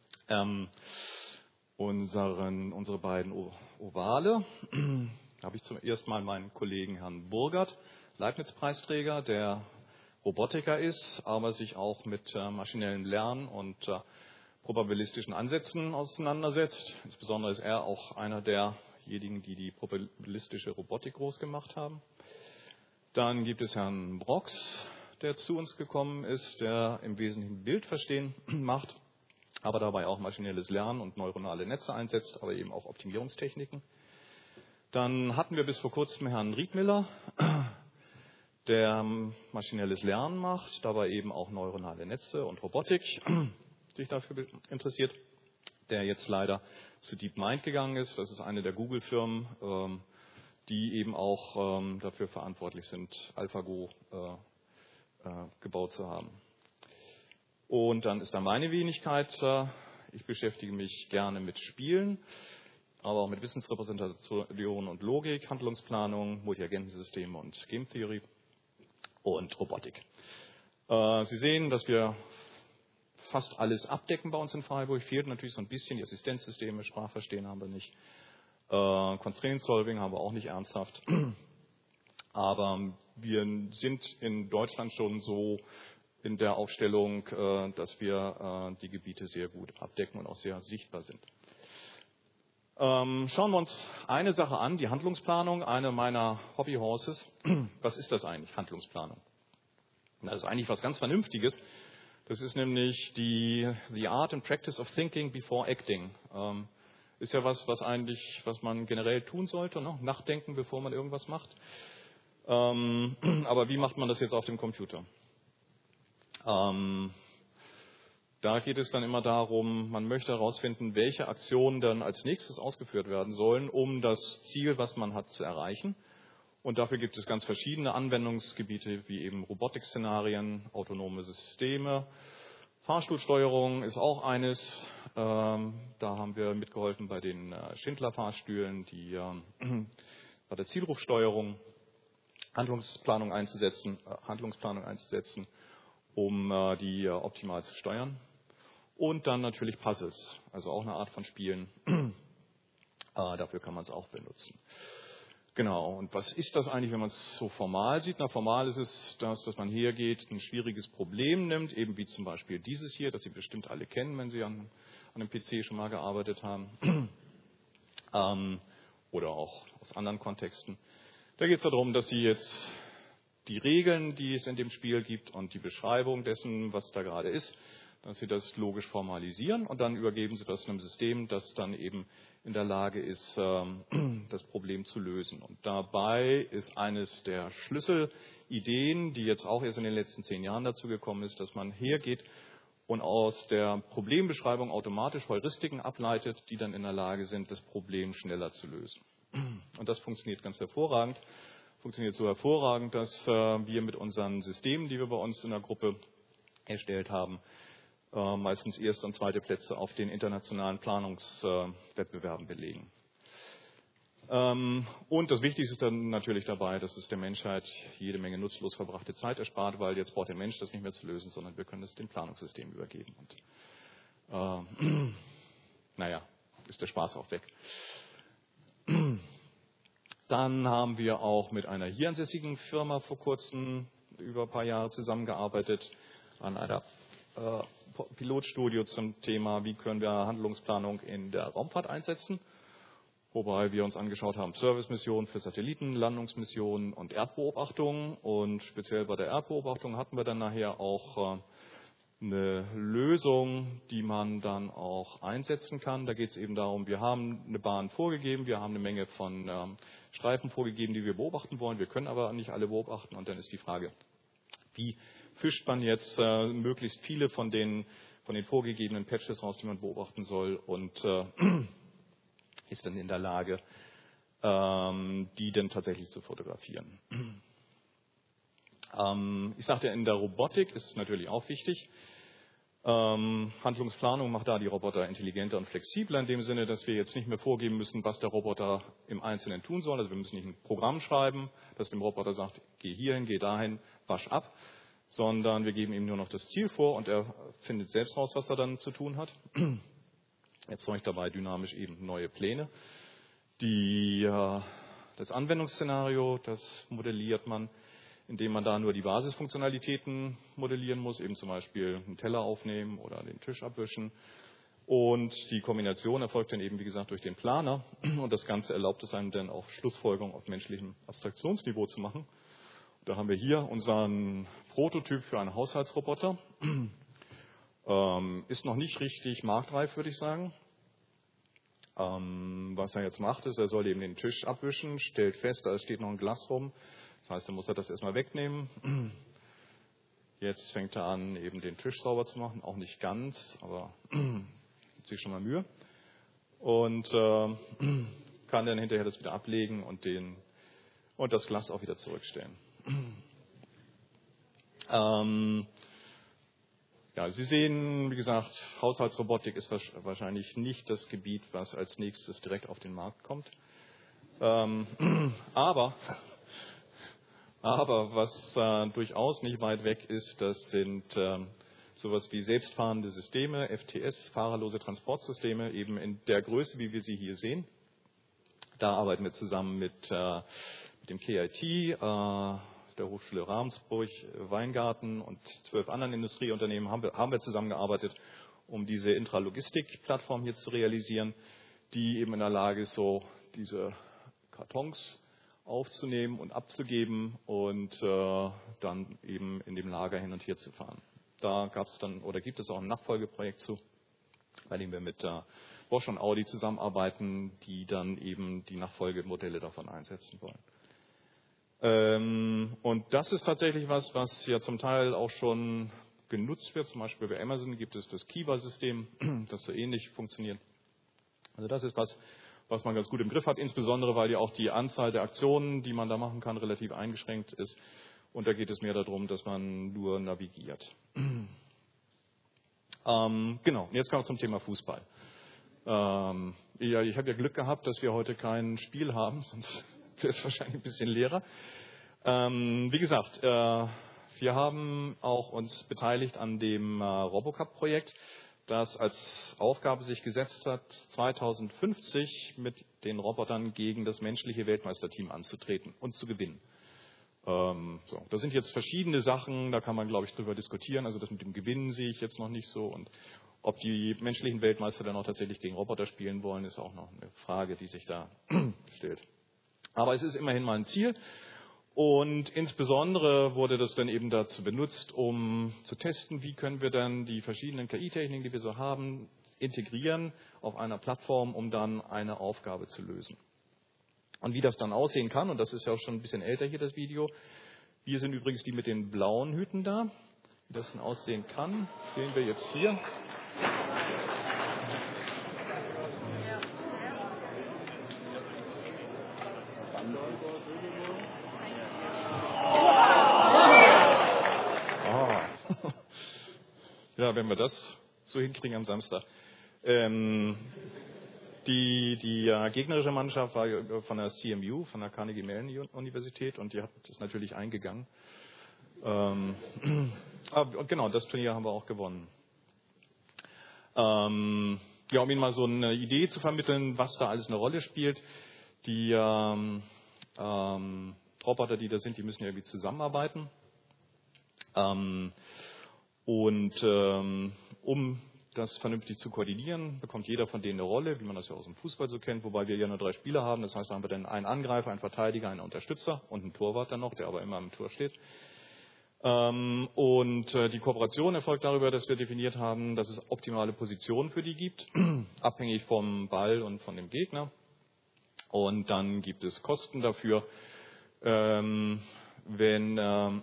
unsere beiden Ovale. Da habe ich zum ersten Mal meinen Kollegen Herrn Burgert, Leibniz-Preisträger, der Robotiker ist, aber sich auch mit maschinellem Lernen und probabilistischen Ansätzen auseinandersetzt. Insbesondere ist er auch einer derjenigen, die die probabilistische Robotik groß gemacht haben. Dann gibt es Herrn Brox, der zu uns gekommen ist, der im Wesentlichen Bildverstehen macht, aber dabei auch maschinelles Lernen und neuronale Netze einsetzt, aber eben auch Optimierungstechniken. Dann hatten wir bis vor kurzem Herrn Riedmiller, der maschinelles Lernen macht, dabei eben auch neuronale Netze und Robotik sich dafür interessiert, der jetzt leider zu DeepMind gegangen ist. Das ist eine der Google-Firmen, die eben auch dafür verantwortlich sind, AlphaGo gebaut zu haben. Und dann ist da meine Wenigkeit. Ich beschäftige mich gerne mit Spielen, aber auch mit Wissensrepräsentation und Logik, Handlungsplanung, Multiagentensysteme und Game Theory und Robotik. Sie sehen, dass wir fast alles abdecken bei uns in Freiburg. Fehlt natürlich so ein bisschen die Assistenzsysteme, Sprachverstehen haben wir nicht. Constraint Solving haben wir auch nicht ernsthaft. Aber wir sind in Deutschland schon so in der Aufstellung, dass wir die Gebiete sehr gut abdecken und auch sehr sichtbar sind. Schauen wir uns eine Sache an, die Handlungsplanung, eine meiner Hobbyhorses. Was ist das eigentlich, Handlungsplanung? Das ist eigentlich was ganz Vernünftiges. Das ist nämlich the art and practice of thinking before acting. Ist ja was man generell tun sollte, ne? Nachdenken, bevor man irgendwas macht. Aber wie macht man das jetzt auf dem Computer? Da geht es dann immer darum, man möchte herausfinden, welche Aktionen dann als nächstes ausgeführt werden sollen, um das Ziel, was man hat, zu erreichen. Und dafür gibt es ganz verschiedene Anwendungsgebiete, wie eben Robotik-Szenarien, autonome Systeme. Fahrstuhlsteuerung ist auch eines. Da haben wir mitgeholfen bei den Schindler-Fahrstühlen, bei der Zielrufsteuerung Handlungsplanung einzusetzen, um die optimal zu steuern. Und dann natürlich Puzzles, also auch eine Art von Spielen. Dafür kann man es auch benutzen. Genau, und was ist das eigentlich, wenn man es so formal sieht? Na, formal ist es das, dass man hergeht, ein schwieriges Problem nimmt, eben wie zum Beispiel dieses hier, das Sie bestimmt alle kennen, wenn Sie an einem PC schon mal gearbeitet haben. Oder auch aus anderen Kontexten. Da geht es darum, dass Sie jetzt die Regeln, die es in dem Spiel gibt und die Beschreibung dessen, was da gerade ist, dass Sie das logisch formalisieren und dann übergeben Sie das einem System, das dann eben in der Lage ist, das Problem zu lösen. Und dabei ist eines der Schlüsselideen, die jetzt auch erst in den letzten 10 Jahren dazu gekommen ist, dass man hergeht und aus der Problembeschreibung automatisch Heuristiken ableitet, die dann in der Lage sind, das Problem schneller zu lösen. Und das funktioniert ganz hervorragend. Funktioniert so hervorragend, dass wir mit unseren Systemen, die wir bei uns in der Gruppe erstellt haben, meistens erste und zweite Plätze auf den internationalen Planungswettbewerben belegen. Und das Wichtigste ist dann natürlich dabei, dass es der Menschheit jede Menge nutzlos verbrachte Zeit erspart, weil jetzt braucht der Mensch das nicht mehr zu lösen, sondern wir können es dem Planungssystem übergeben. Und naja, ist der Spaß auch weg. Dann haben wir auch mit einer hier ansässigen Firma vor kurzem über ein paar Jahre zusammengearbeitet an einer Pilotstudie zum Thema, wie können wir Handlungsplanung in der Raumfahrt einsetzen, wobei wir uns angeschaut haben, Servicemissionen für Satelliten, Landungsmissionen und Erdbeobachtungen. Und speziell bei der Erdbeobachtung hatten wir dann nachher auch eine Lösung, die man dann auch einsetzen kann. Da geht es eben darum, wir haben eine Bahn vorgegeben, wir haben eine Menge von Streifen vorgegeben, die wir beobachten wollen. Wir können aber nicht alle beobachten. Und dann ist die Frage, wie fischt man jetzt möglichst viele von den vorgegebenen Patches raus, die man beobachten soll, und ist dann in der Lage, die dann tatsächlich zu fotografieren. Ich sagte, in der Robotik ist es natürlich auch wichtig. Handlungsplanung macht da die Roboter intelligenter und flexibler in dem Sinne, dass wir jetzt nicht mehr vorgeben müssen, was der Roboter im Einzelnen tun soll. Also wir müssen nicht ein Programm schreiben, das dem Roboter sagt, geh hierhin, geh dahin, wasch ab, sondern wir geben ihm nur noch das Ziel vor und er findet selbst raus, was er dann zu tun hat. Erzeugt dabei dynamisch eben neue Pläne. Das Anwendungsszenario, das modelliert man, indem man da nur die Basisfunktionalitäten modellieren muss, eben zum Beispiel einen Teller aufnehmen oder den Tisch abwischen. Und die Kombination erfolgt dann eben, wie gesagt, durch den Planer. Und das Ganze erlaubt es einem dann auch Schlussfolgerungen auf menschlichem Abstraktionsniveau zu machen. Da haben wir hier unseren Prototyp für einen Haushaltsroboter. Ist noch nicht richtig marktreif, würde ich sagen. Was er jetzt macht, ist, er soll eben den Tisch abwischen, stellt fest, da steht noch ein Glas rum. Das heißt, er muss das erstmal wegnehmen. Jetzt fängt er an, eben den Tisch sauber zu machen. Auch nicht ganz, aber gibt sich schon mal Mühe. Und kann dann hinterher das wieder ablegen und das Glas auch wieder zurückstellen. Ja, Sie sehen, wie gesagt, Haushaltsrobotik ist wahrscheinlich nicht das Gebiet, was als nächstes direkt auf den Markt kommt. Aber was durchaus nicht weit weg ist, das sind sowas wie selbstfahrende Systeme, FTS, fahrerlose Transportsysteme, eben in der Größe, wie wir sie hier sehen. Da arbeiten wir zusammen mit dem KIT, der Hochschule Ravensburg, Weingarten und 12 anderen Industrieunternehmen haben wir zusammengearbeitet, um diese Intralogistik-Plattform hier zu realisieren, die eben in der Lage ist, so diese Kartons aufzunehmen und abzugeben und dann eben in dem Lager hin und her zu fahren. Da gibt es auch ein Nachfolgeprojekt zu, bei dem wir mit Bosch und Audi zusammenarbeiten, die dann eben die Nachfolgemodelle davon einsetzen wollen. Und das ist tatsächlich was ja zum Teil auch schon genutzt wird. Zum Beispiel bei Amazon gibt es das Kiva-System, das so ähnlich funktioniert. Also das ist was man ganz gut im Griff hat, insbesondere weil ja auch die Anzahl der Aktionen, die man da machen kann, relativ eingeschränkt ist. Und da geht es mehr darum, dass man nur navigiert. Genau, jetzt kommen wir zum Thema Fußball. Ja, ich habe ja Glück gehabt, dass wir heute kein Spiel haben, sonst wäre es wahrscheinlich ein bisschen leerer. Wie gesagt, wir haben auch uns beteiligt an dem Robocup-Projekt, das als Aufgabe sich gesetzt hat, 2050 mit den Robotern gegen das menschliche Weltmeisterteam anzutreten und zu gewinnen. Das sind jetzt verschiedene Sachen, da kann man, glaube ich, drüber diskutieren. Also das mit dem Gewinnen sehe ich jetzt noch nicht so. Und ob die menschlichen Weltmeister dann auch tatsächlich gegen Roboter spielen wollen, ist auch noch eine Frage, die sich da stellt. Aber es ist immerhin mal ein Ziel. Und insbesondere wurde das dann eben dazu benutzt, um zu testen, wie können wir dann die verschiedenen KI-Techniken, die wir so haben, integrieren auf einer Plattform, um dann eine Aufgabe zu lösen. Und wie das dann aussehen kann, und das ist ja auch schon ein bisschen älter hier, das Video. Wir sind übrigens die mit den blauen Hüten da. Wie das dann aussehen kann, sehen wir jetzt hier. Ja, wenn wir das so hinkriegen am Samstag. Die gegnerische Mannschaft war von der CMU, von der Carnegie Mellon Universität, und die hat das natürlich eingegangen. Und genau, das Turnier haben wir auch gewonnen. Um Ihnen mal so eine Idee zu vermitteln, was da alles eine Rolle spielt. Die Roboter, die da sind, die müssen ja irgendwie zusammenarbeiten. Um das vernünftig zu koordinieren, bekommt jeder von denen eine Rolle, wie man das ja aus dem Fußball so kennt, wobei wir ja nur 3 Spieler haben. Das heißt, da haben wir dann einen Angreifer, einen Verteidiger, einen Unterstützer und einen Torwart dann noch, der aber immer am Tor steht. Die Kooperation erfolgt darüber, dass wir definiert haben, dass es optimale Positionen für die gibt, abhängig vom Ball und von dem Gegner. Und dann gibt es Kosten dafür, wenn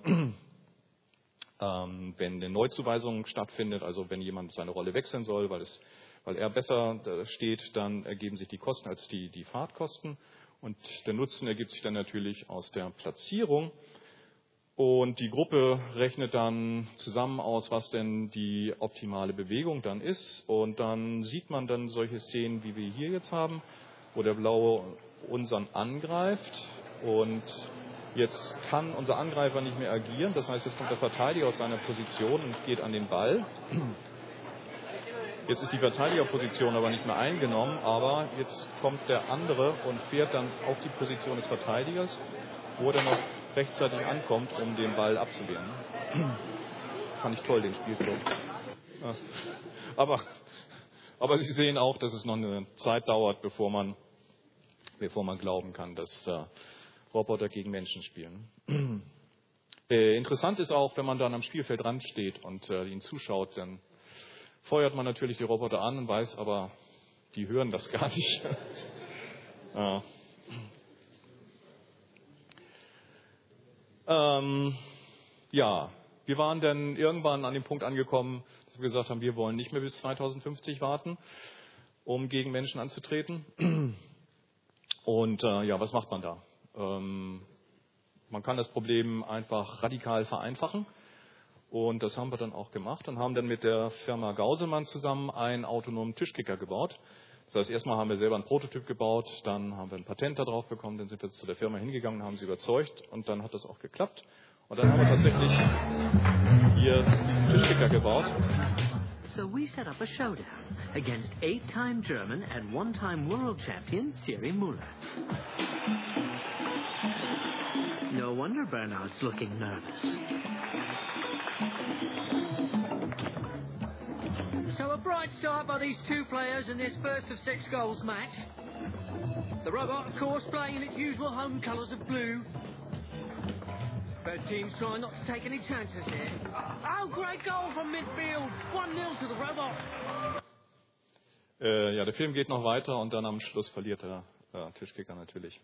eine Neuzuweisung stattfindet, also wenn jemand seine Rolle wechseln soll, weil er besser steht, dann ergeben sich die Kosten als die Fahrtkosten. Und der Nutzen ergibt sich dann natürlich aus der Platzierung. Und die Gruppe rechnet dann zusammen aus, was denn die optimale Bewegung dann ist. Und dann sieht man dann solche Szenen, wie wir hier jetzt haben, wo der Blaue unseren angreift. Und jetzt kann unser Angreifer nicht mehr agieren. Das heißt, jetzt kommt der Verteidiger aus seiner Position und geht an den Ball. Jetzt ist die Verteidigerposition aber nicht mehr eingenommen, aber jetzt kommt der andere und fährt dann auf die Position des Verteidigers, wo er noch rechtzeitig ankommt, um den Ball abzuwehren. Fand ich toll, den Spielzug. Ja. Aber Sie sehen auch, dass es noch eine Zeit dauert, bevor man glauben kann, dass Roboter gegen Menschen spielen. Interessant ist auch, wenn man dann am Spielfeldrand steht und ihnen zuschaut, dann feuert man natürlich die Roboter an und weiß, aber die hören das gar nicht. Wir waren dann irgendwann an dem Punkt angekommen, dass wir gesagt haben, wir wollen nicht mehr bis 2050 warten, um gegen Menschen anzutreten. Und was macht man da? Man kann das Problem einfach radikal vereinfachen. Und das haben wir dann auch gemacht und haben dann mit der Firma Gauselmann zusammen einen autonomen Tischkicker gebaut. Das heißt, erstmal haben wir selber einen Prototyp gebaut, dann haben wir ein Patent darauf bekommen, dann sind wir zu der Firma hingegangen, haben sie überzeugt und dann hat das auch geklappt. Und dann haben wir tatsächlich hier diesen Tischkicker gebaut. So we set up a showdown against 8-time German and 1-time world champion Thierry Müller. No wonder Bernard's looking nervous. So a bright start by these 2 players in this first of 6 goals match. The robot, of course, playing in its usual home colours of blue. Both teams trying not to take any chances here. Oh, great goal from midfield. 1-0 to the robot. Der Film geht noch weiter und dann am Schluss verliert der Tischkicker natürlich.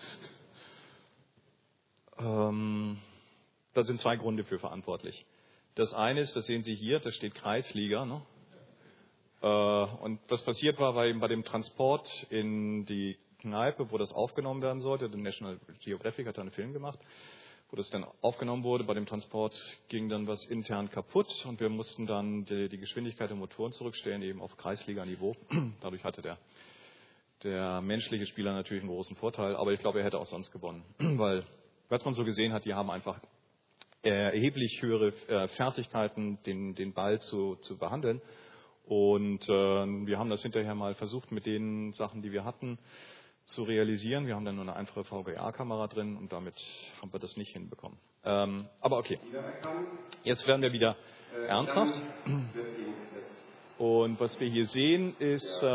Da sind 2 Gründe für verantwortlich. Das eine ist, das sehen Sie hier, da steht Kreisliga. Ne? Und was passiert war eben bei dem Transport in die Kneipe, wo das aufgenommen werden sollte, der National Geographic hat da einen Film gemacht, wo das dann aufgenommen wurde. Bei dem Transport ging dann was intern kaputt und wir mussten dann die Geschwindigkeit der Motoren zurückstellen, eben auf Kreisliga-Niveau. Dadurch hatte der menschliche Spieler natürlich einen großen Vorteil, aber ich glaube, er hätte auch sonst gewonnen, weil, was man so gesehen hat, die haben einfach erheblich höhere Fertigkeiten, den Ball zu behandeln. Und wir haben das hinterher mal versucht mit den Sachen, die wir hatten, zu realisieren. Wir haben dann nur eine einfache VGA-Kamera drin und damit haben wir das nicht hinbekommen. Aber okay, jetzt werden wir wieder ernsthaft. Und was wir hier sehen, ist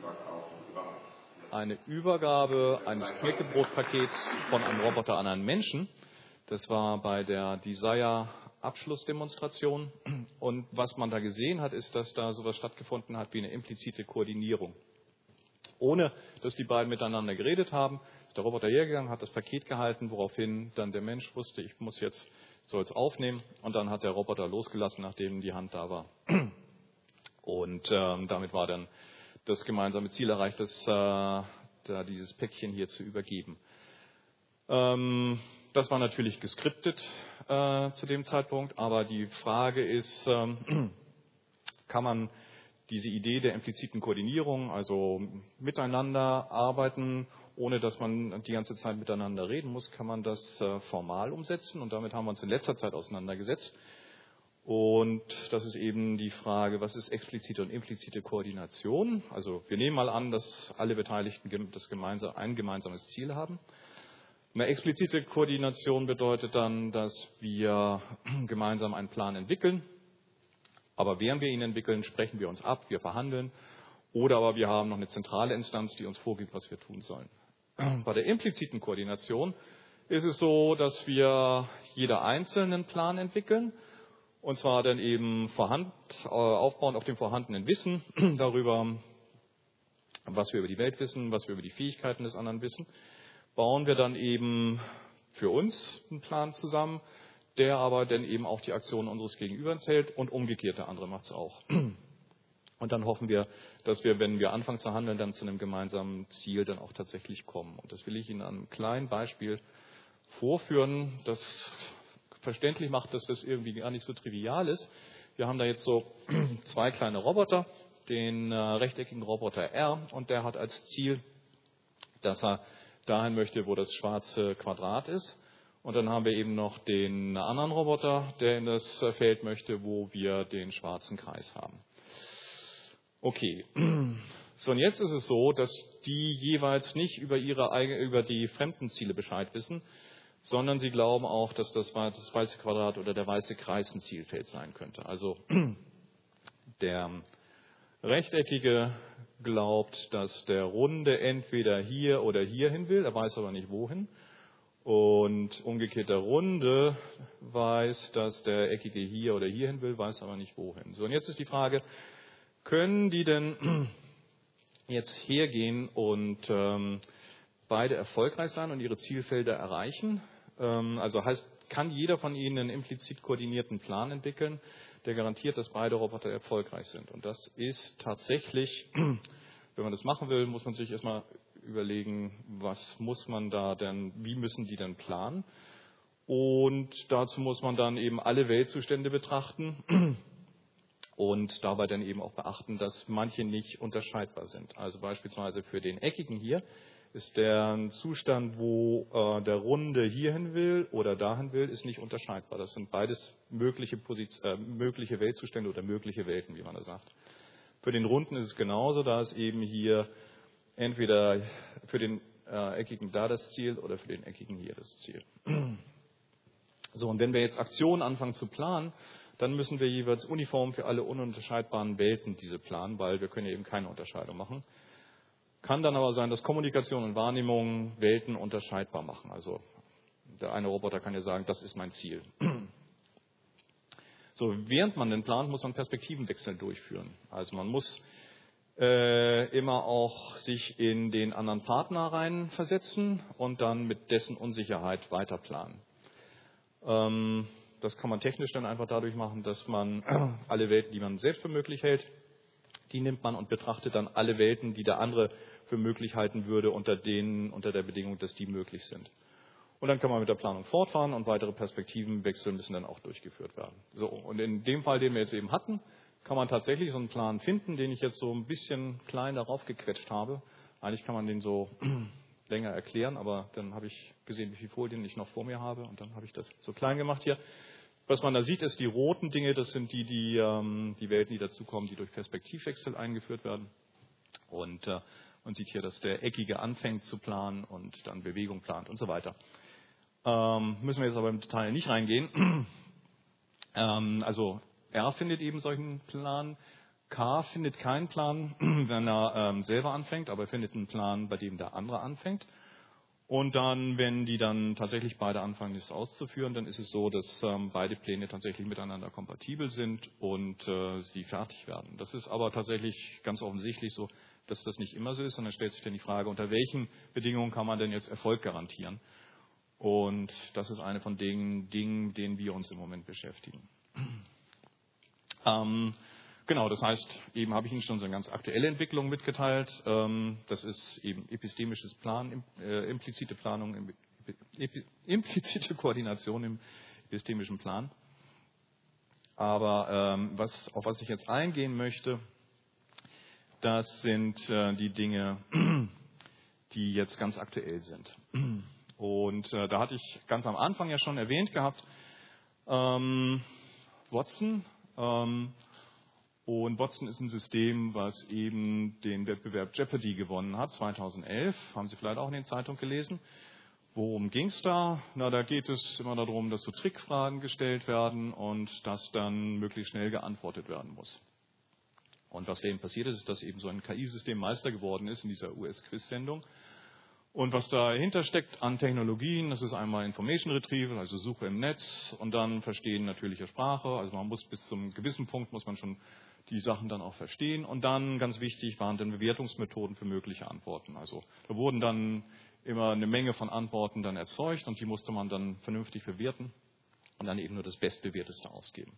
eine Übergabe eines Knäckebrotpakets von einem Roboter an einen Menschen. Das war bei der Desire-Abschlussdemonstration. Und was man da gesehen hat, ist, dass da sowas stattgefunden hat wie eine implizite Koordinierung. Ohne, dass die beiden miteinander geredet haben, ist der Roboter hergegangen, hat das Paket gehalten, woraufhin dann der Mensch wusste, ich soll es aufnehmen. Und dann hat der Roboter losgelassen, nachdem die Hand da war. Und damit war dann das gemeinsame Ziel erreicht, dieses Päckchen hier zu übergeben. Das war natürlich geskriptet zu dem Zeitpunkt, aber die Frage ist, kann man diese Idee der impliziten Koordinierung, also miteinander arbeiten, ohne dass man die ganze Zeit miteinander reden muss, kann man das formal umsetzen? Und damit haben wir uns in letzter Zeit auseinandergesetzt. Und das ist eben die Frage, was ist explizite und implizite Koordination? Also wir nehmen mal an, dass alle Beteiligten ein gemeinsames Ziel haben. Eine explizite Koordination bedeutet dann, dass wir gemeinsam einen Plan entwickeln. Aber während wir ihn entwickeln, sprechen wir uns ab, wir verhandeln. Oder aber wir haben noch eine zentrale Instanz, die uns vorgibt, was wir tun sollen. Bei der impliziten Koordination ist es so, dass wir jeder einzelnen Plan entwickeln. Und zwar dann eben aufbauend auf dem vorhandenen Wissen darüber, was wir über die Welt wissen, was wir über die Fähigkeiten des anderen wissen, bauen wir dann eben für uns einen Plan zusammen, der aber dann eben auch die Aktionen unseres Gegenübers hält und umgekehrt, der andere macht es auch. Und dann hoffen wir, dass wir, wenn wir anfangen zu handeln, dann zu einem gemeinsamen Ziel dann auch tatsächlich kommen. Und das will ich Ihnen an einem kleinen Beispiel vorführen, das verständlich macht, dass das irgendwie gar nicht so trivial ist. Wir haben da jetzt so zwei kleine Roboter, den rechteckigen Roboter R, und der hat als Ziel, dass er dahin möchte, wo das schwarze Quadrat ist. Und dann haben wir eben noch den anderen Roboter, der in das Feld möchte, wo wir den schwarzen Kreis haben. Okay. So, und jetzt ist es so, dass die jeweils nicht über die fremden Ziele Bescheid wissen, sondern sie glauben auch, dass das weiße Quadrat oder der weiße Kreis ein Zielfeld sein könnte. Also der Rechteckige glaubt, dass der Runde entweder hier oder hierhin will, er weiß aber nicht wohin. Und umgekehrt der Runde weiß, dass der Eckige hier oder hierhin will, weiß aber nicht wohin. So, und jetzt ist die Frage, können die denn jetzt hergehen und beide erfolgreich sein und ihre Zielfelder erreichen? Also heißt, kann jeder von ihnen einen implizit koordinierten Plan entwickeln, der garantiert, dass beide Roboter erfolgreich sind. Und das ist tatsächlich, wenn man das machen will, muss man sich erstmal überlegen, was muss man da denn, wie müssen die denn planen? Und dazu muss man dann eben alle Weltzustände betrachten und dabei dann eben auch beachten, dass manche nicht unterscheidbar sind. Also beispielsweise für den Eckigen hier ist der Zustand, wo der Runde hierhin will oder dahin will, ist nicht unterscheidbar. Das sind beides mögliche Weltzustände oder mögliche Welten, wie man das sagt. Für den Runden ist es genauso, da ist eben hier entweder für den Eckigen da das Ziel oder für den Eckigen hier das Ziel. So, und wenn wir jetzt Aktionen anfangen zu planen, dann müssen wir jeweils uniform für alle ununterscheidbaren Welten diese planen, weil wir können ja eben keine Unterscheidung machen. Kann dann aber sein, dass Kommunikation und Wahrnehmung Welten unterscheidbar machen. Also der eine Roboter kann ja sagen, das ist mein Ziel. So, während man den plant, muss man Perspektivenwechsel durchführen. Also man muss immer auch sich in den anderen Partner reinversetzen und dann mit dessen Unsicherheit weiter planen. Das kann man technisch dann einfach dadurch machen, dass man alle Welten, die man selbst für möglich hält, die nimmt man und betrachtet dann alle Welten, die der andere für möglich halten würde, unter der Bedingung, dass die möglich sind. Und dann kann man mit der Planung fortfahren und weitere Perspektivenwechsel müssen dann auch durchgeführt werden. So, und in dem Fall, den wir jetzt eben hatten, kann man tatsächlich so einen Plan finden, den ich jetzt so ein bisschen klein darauf gequetscht habe. Eigentlich kann man den so länger erklären, aber dann habe ich gesehen, wie viele Folien ich noch vor mir habe und dann habe ich das so klein gemacht hier. Was man da sieht, ist die roten Dinge, das sind die Welten, die dazukommen, die durch Perspektivwechsel eingeführt werden. Und man sieht hier, dass der Eckige anfängt zu planen und dann Bewegung plant und so weiter. Müssen wir jetzt aber im Detail nicht reingehen. Also R findet eben solchen Plan. K findet keinen Plan, wenn er selber anfängt, aber er findet einen Plan, bei dem der andere anfängt. Und dann, wenn die dann tatsächlich beide anfangen, das auszuführen, dann ist es so, dass beide Pläne tatsächlich miteinander kompatibel sind und sie fertig werden. Das ist aber tatsächlich ganz offensichtlich so, dass das nicht immer so ist. Und dann stellt sich dann die Frage, unter welchen Bedingungen kann man denn jetzt Erfolg garantieren? Und das ist eine von den Dingen, denen wir uns im Moment beschäftigen. Genau, das heißt, eben habe ich Ihnen schon so eine ganz aktuelle Entwicklung mitgeteilt. Das ist eben epistemisches Planen, implizite Planung, implizite Koordination im epistemischen Plan. Aber auf was ich jetzt eingehen möchte, das sind die Dinge, die jetzt ganz aktuell sind. Und da hatte ich ganz am Anfang ja schon erwähnt gehabt, Watson. Und Watson ist ein System, was eben den Wettbewerb Jeopardy gewonnen hat, 2011. Haben Sie vielleicht auch in den Zeitungen gelesen. Worum ging es da? Na, da geht es immer darum, dass so Trickfragen gestellt werden und dass dann möglichst schnell geantwortet werden muss. Und was eben passiert ist, dass eben so ein KI-System Meister geworden ist in dieser US-Quiz-Sendung. Und was dahinter steckt an Technologien, das ist einmal Information Retrieval, also Suche im Netz und dann Verstehen natürlicher Sprache. Also man muss bis zum gewissen Punkt muss man schon die Sachen dann auch verstehen. Und dann, ganz wichtig, waren dann Bewertungsmethoden für mögliche Antworten. Also da wurden dann immer eine Menge von Antworten dann erzeugt und die musste man dann vernünftig bewerten und dann eben nur das Bestbewährteste ausgeben.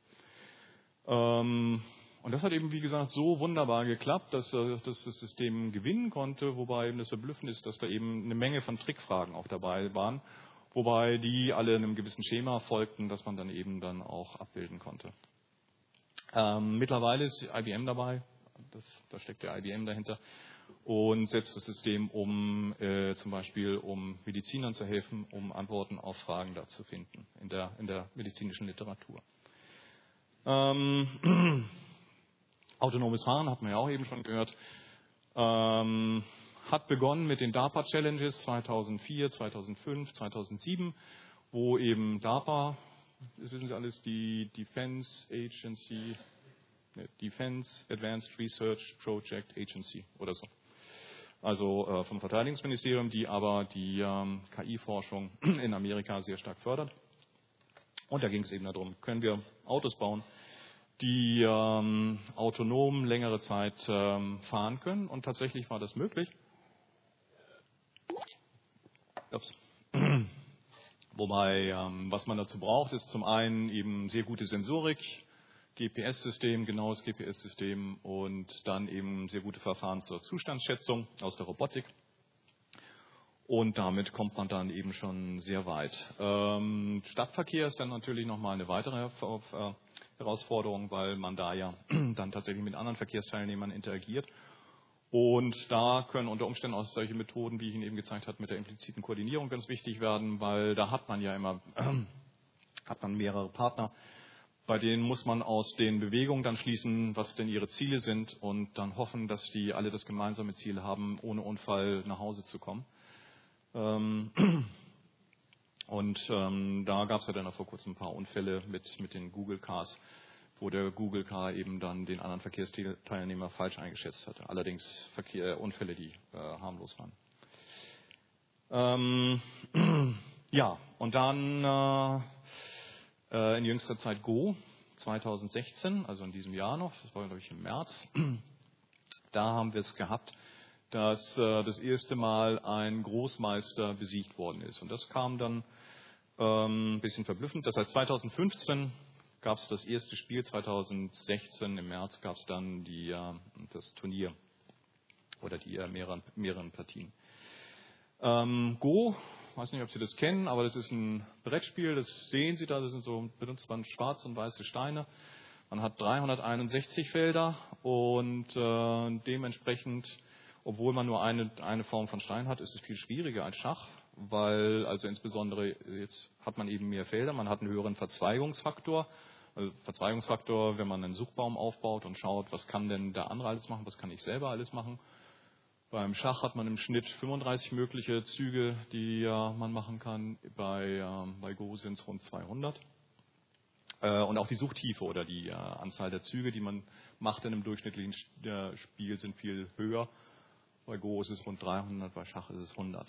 Und das hat eben, wie gesagt, so wunderbar geklappt, dass das System gewinnen konnte, wobei eben das Verblüffende ist, dass da eben eine Menge von Trickfragen auch dabei waren, wobei die alle einem gewissen Schema folgten, das man dann eben dann auch abbilden konnte. Mittlerweile ist IBM dabei, da steckt der IBM dahinter, und setzt das System um, zum Beispiel um Medizinern zu helfen, um Antworten auf Fragen da zu finden in der medizinischen Literatur. Autonomes Fahren, hatten wir ja auch eben schon gehört, hat begonnen mit den DARPA-Challenges 2004, 2005, 2007, wo eben DARPA, das wissen Sie alles, die Defense Advanced Research Project Agency oder so, also vom Verteidigungsministerium, die aber die KI-Forschung in Amerika sehr stark fördert. Und da ging es eben darum, können wir Autos bauen, die autonom längere Zeit fahren können. Und tatsächlich war das möglich. Wobei, was man dazu braucht, ist zum einen eben sehr gute Sensorik, GPS-System, genaues GPS-System und dann eben sehr gute Verfahren zur Zustandsschätzung aus der Robotik. Und damit kommt man dann eben schon sehr weit. Stadtverkehr ist dann natürlich nochmal eine weitere Herausforderung, weil man da ja dann tatsächlich mit anderen Verkehrsteilnehmern interagiert. Und da können unter Umständen auch solche Methoden, wie ich Ihnen eben gezeigt habe, mit der impliziten Koordinierung ganz wichtig werden, weil da hat man ja immer mehrere Partner. Bei denen muss man aus den Bewegungen dann schließen, was denn ihre Ziele sind und dann hoffen, dass die alle das gemeinsame Ziel haben, ohne Unfall nach Hause zu kommen. Und da gab es ja dann auch vor kurzem ein paar Unfälle mit den Google Cars, wo der Google Car eben dann den anderen Verkehrsteilnehmer falsch eingeschätzt hatte. Allerdings Unfälle, die harmlos waren. Ja, und dann in jüngster Zeit Go, 2016, also in diesem Jahr noch, das war glaube ich im März, da haben wir es gehabt, dass das erste Mal ein Großmeister besiegt worden ist. Und das kam dann Ein bisschen verblüffend. Das heißt, 2015 gab es das erste Spiel, 2016 im März gab es dann das Turnier oder die mehreren Partien. Go, ich weiß nicht, ob Sie das kennen, aber das ist ein Brettspiel, das sehen Sie da, benutzt man schwarz und weiße Steine. Man hat 361 Felder und dementsprechend, obwohl man nur eine Form von Stein hat, ist es viel schwieriger als Schach, weil also insbesondere jetzt hat man eben mehr Felder, man hat einen höheren Verzweigungsfaktor. Also Verzweigungsfaktor, wenn man einen Suchbaum aufbaut und schaut, was kann denn der andere alles machen, was kann ich selber alles machen. Beim Schach hat man im Schnitt 35 mögliche Züge, die man machen kann. Bei Go sind es rund 200. Und auch die Suchtiefe oder die Anzahl der Züge, die man macht in einem durchschnittlichen Spiel, sind viel höher. Bei Go ist es rund 300, bei Schach ist es 100.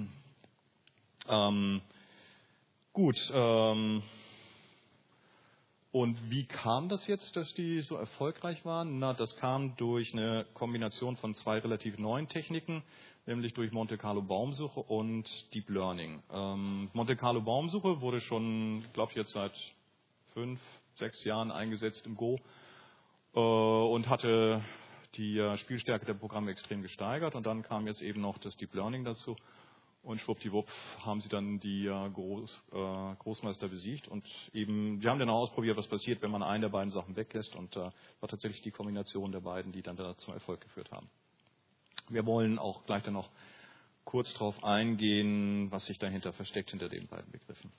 Und wie kam das jetzt, dass die so erfolgreich waren? Das kam durch eine Kombination von zwei relativ neuen Techniken, nämlich durch Monte Carlo Baumsuche und Deep Learning. Monte Carlo Baumsuche wurde schon, glaube ich, jetzt seit 5, 6 Jahren eingesetzt im Go und hatte die Spielstärke der Programme extrem gesteigert. Und dann kam jetzt eben noch das Deep Learning dazu. Und schwuppdiwupp haben sie dann die Großmeister besiegt. Und eben, die haben dann auch ausprobiert, was passiert, wenn man eine der beiden Sachen weglässt. Und war tatsächlich die Kombination der beiden, die dann da zum Erfolg geführt haben. Wir wollen auch gleich dann noch kurz darauf eingehen, was sich dahinter versteckt, hinter den beiden Begriffen.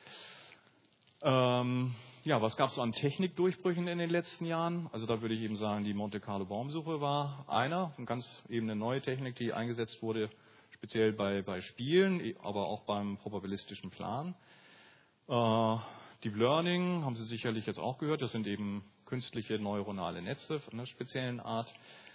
Was gab es so an Technikdurchbrüchen in den letzten Jahren? Also da würde ich eben sagen, die Monte Carlo Baumsuche war eine ganz eben eine neue Technik, die eingesetzt wurde, speziell bei Spielen, aber auch beim probabilistischen Plan. Deep Learning haben Sie sicherlich jetzt auch gehört, das sind eben künstliche neuronale Netze von einer speziellen Art.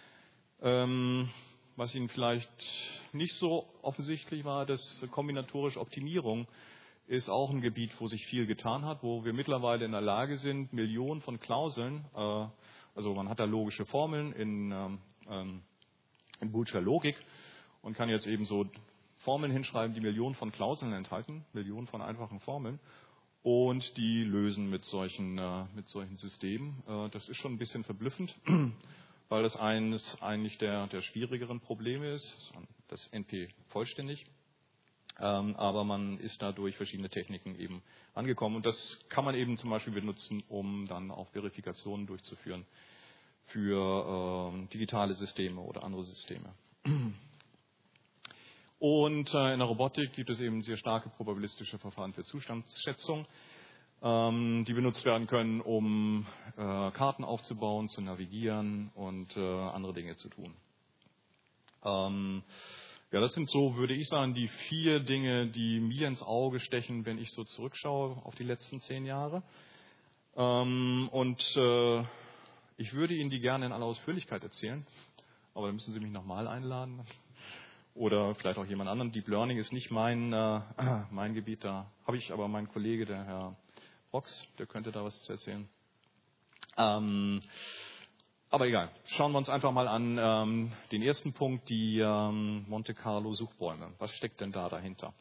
Was Ihnen vielleicht nicht so offensichtlich war, dass kombinatorische Optimierung ist auch ein Gebiet, wo sich viel getan hat, wo wir mittlerweile in der Lage sind, Millionen von Klauseln, also man hat da logische Formeln in Boolscher Logik und kann jetzt eben so Formeln hinschreiben, die Millionen von Klauseln enthalten, Millionen von einfachen Formeln und die lösen mit solchen Systemen. Das ist schon ein bisschen verblüffend, weil das eines eigentlich der schwierigeren Probleme ist, das NP vollständig. Aber man ist da durch verschiedene Techniken eben angekommen. Und das kann man eben zum Beispiel benutzen, um dann auch Verifikationen durchzuführen für digitale Systeme oder andere Systeme. Und in der Robotik gibt es eben sehr starke probabilistische Verfahren für Zustandsschätzung, die benutzt werden können, um Karten aufzubauen, zu navigieren und andere Dinge zu tun. Das sind so, würde ich sagen, die 4 Dinge, die mir ins Auge stechen, wenn ich so zurückschaue auf die letzten 10 Jahre. Ich würde Ihnen die gerne in aller Ausführlichkeit erzählen, aber dann müssen Sie mich nochmal einladen. Oder vielleicht auch jemand anderen. Deep Learning ist nicht mein Gebiet, da habe ich aber meinen Kollege, der Herr Brox, der könnte da was zu erzählen. Aber egal, schauen wir uns einfach mal an den ersten Punkt, die Monte Carlo Suchbäume. Was steckt denn da dahinter?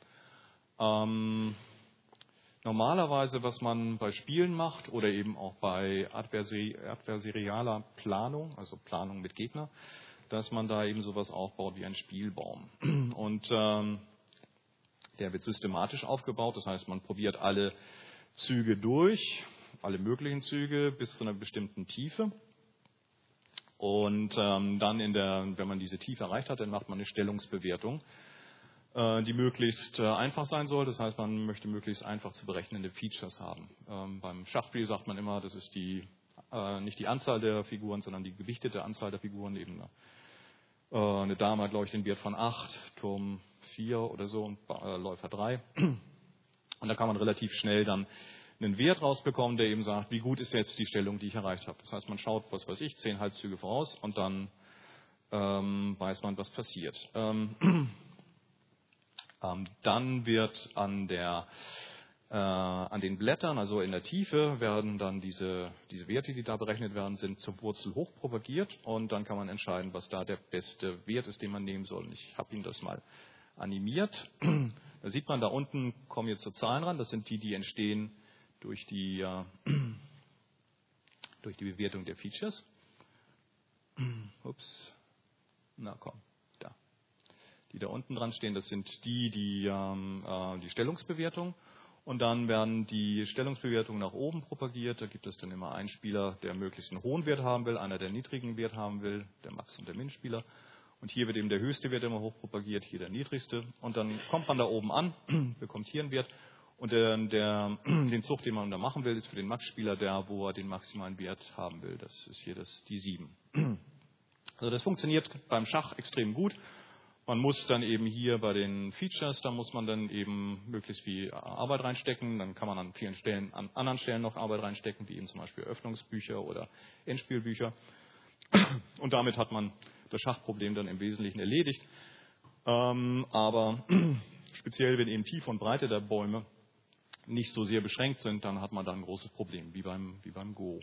Normalerweise, was man bei Spielen macht oder eben auch bei adversarialer Planung, also Planung mit Gegner, dass man da eben sowas aufbaut wie ein Spielbaum. Und der wird systematisch aufgebaut, das heißt, man probiert alle Züge durch, alle möglichen Züge bis zu einer bestimmten Tiefe. Und dann, wenn man diese Tiefe erreicht hat, dann macht man eine Stellungsbewertung, die möglichst einfach sein soll. Das heißt, man möchte möglichst einfach zu berechnende Features haben. Beim Schachspiel sagt man immer, das ist nicht die Anzahl der Figuren, sondern die gewichtete Anzahl der Figuren. Eben eine Dame hat, glaube ich, den Wert von 8, Turm 4 oder so und Läufer 3. Und da kann man relativ schnell dann einen Wert rausbekommen, der eben sagt, wie gut ist jetzt die Stellung, die ich erreicht habe. Das heißt, man schaut, was weiß ich, 10 Halbzüge voraus und dann weiß man, was passiert. Dann wird an den Blättern, also in der Tiefe, werden dann diese Werte, die da berechnet werden, sind zur Wurzel hoch propagiert und dann kann man entscheiden, was da der beste Wert ist, den man nehmen soll. Ich habe Ihnen das mal animiert. Da sieht man, da unten kommen jetzt so Zahlen ran. Das sind die entstehen durch die Bewertung der Features. Ups. Na komm, da. Die da unten dran stehen, das sind die Stellungsbewertung. Und dann werden die Stellungsbewertungen nach oben propagiert. Da gibt es dann immer einen Spieler, der möglichst einen hohen Wert haben will, einer, der einen niedrigen Wert haben will, der Max- und der Min-Spieler. Und hier wird eben der höchste Wert immer hoch propagiert, hier der niedrigste. Und dann kommt man da oben an, bekommt hier einen Wert. Und den Zug, den man da machen will, ist für den Max-Spieler der, wo er den maximalen Wert haben will. Das ist hier die 7. Also das funktioniert beim Schach extrem gut. Man muss dann eben hier bei den Features, da muss man dann eben möglichst viel Arbeit reinstecken. Dann kann man an vielen Stellen, an anderen Stellen noch Arbeit reinstecken, wie eben zum Beispiel Eröffnungsbücher oder Endspielbücher. Und damit hat man das Schachproblem dann im Wesentlichen erledigt. Aber speziell, wenn eben Tiefe und Breite der Bäume nicht so sehr beschränkt sind, dann hat man da ein großes Problem, wie beim Go.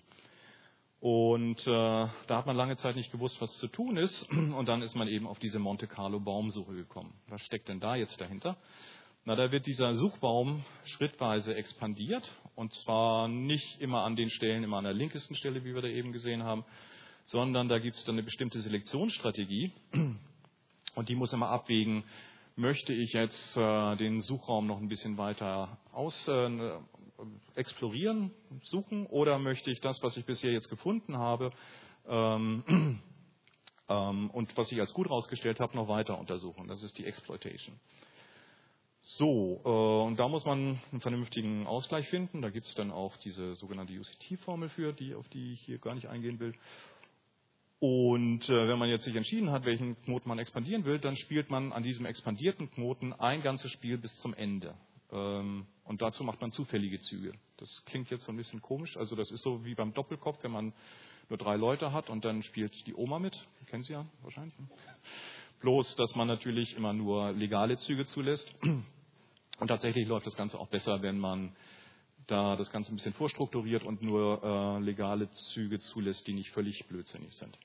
Und da hat man lange Zeit nicht gewusst, was zu tun ist. Und dann ist man eben auf diese Monte Carlo Baumsuche gekommen. Was steckt denn da jetzt dahinter? Na, da wird dieser Suchbaum schrittweise expandiert. Und zwar nicht immer an den Stellen, immer an der linkesten Stelle, wie wir da eben gesehen haben, sondern da gibt es dann eine bestimmte Selektionsstrategie. Und die muss immer abwägen, möchte ich jetzt den Suchraum noch ein bisschen weiter explorieren, suchen, oder möchte ich das, was ich bisher jetzt gefunden habe und was ich als gut herausgestellt habe, noch weiter untersuchen. Das ist die Exploitation. So, und da muss man einen vernünftigen Ausgleich finden. Da gibt es dann auch diese sogenannte UCT-Formel für, auf die ich hier gar nicht eingehen will. Und wenn man jetzt sich entschieden hat, welchen Knoten man expandieren will, dann spielt man an diesem expandierten Knoten ein ganzes Spiel bis zum Ende. Und dazu macht man zufällige Züge. Das klingt jetzt so ein bisschen komisch. Also das ist so wie beim Doppelkopf, wenn man nur 3 Leute hat und dann spielt die Oma mit. Das kennen Sie ja wahrscheinlich. Bloß, dass man natürlich immer nur legale Züge zulässt. Und tatsächlich läuft das Ganze auch besser, wenn man da das Ganze ein bisschen vorstrukturiert und nur legale Züge zulässt, die nicht völlig blödsinnig sind.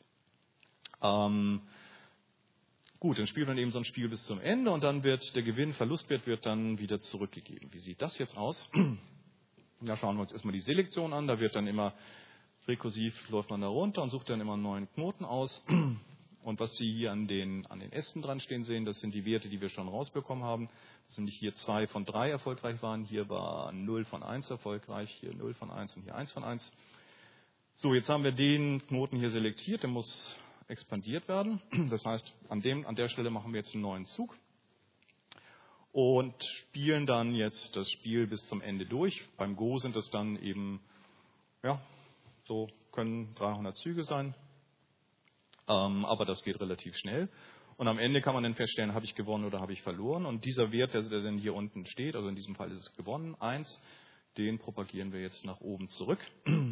Gut, dann spielt man eben so ein Spiel bis zum Ende und dann wird der Gewinn-Verlustwert wird dann wieder zurückgegeben. Wie sieht das jetzt aus? Da schauen wir uns erstmal die Selektion an. Da wird dann immer rekursiv, läuft man da runter und sucht dann immer einen neuen Knoten aus. Und was Sie hier an den Ästen dran stehen sehen, das sind die Werte, die wir schon rausbekommen haben. Das sind hier 2 von 3 erfolgreich waren. Hier war 0 von 1 erfolgreich, hier 0 von 1 und hier 1 von 1. So, jetzt haben wir den Knoten hier selektiert, der muss expandiert werden. Das heißt, an der Stelle machen wir jetzt einen neuen Zug und spielen dann jetzt das Spiel bis zum Ende durch. Beim Go sind es dann eben, ja, so können 300 Züge sein, aber das geht relativ schnell. Und am Ende kann man dann feststellen, habe ich gewonnen oder habe ich verloren. Und dieser Wert, der dann hier unten steht, also in diesem Fall ist es gewonnen, 1, den propagieren wir jetzt nach oben zurück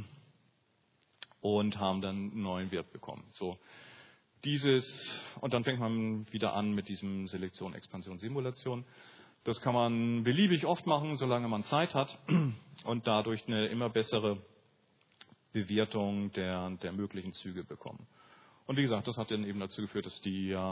und haben dann einen neuen Wert bekommen. So, und dann fängt man wieder an mit diesem Selektion, Expansion, Simulation. Das kann man beliebig oft machen, solange man Zeit hat und dadurch eine immer bessere Bewertung der möglichen Züge bekommen. Und wie gesagt, das hat dann eben dazu geführt, dass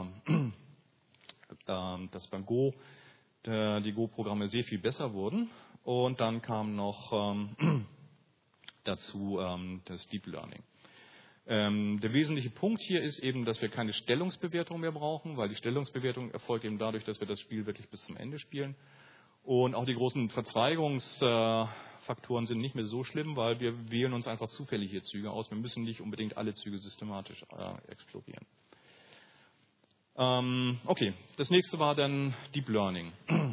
dass beim Go die Go-Programme sehr viel besser wurden. Und dann kam noch dazu das Deep Learning. Der wesentliche Punkt hier ist eben, dass wir keine Stellungsbewertung mehr brauchen, weil die Stellungsbewertung erfolgt eben dadurch, dass wir das Spiel wirklich bis zum Ende spielen. Und auch die großen Verzweigungsfaktoren sind nicht mehr so schlimm, weil wir wählen uns einfach zufällige Züge aus. Wir müssen nicht unbedingt alle Züge systematisch explorieren. Okay, das nächste war dann Deep Learning,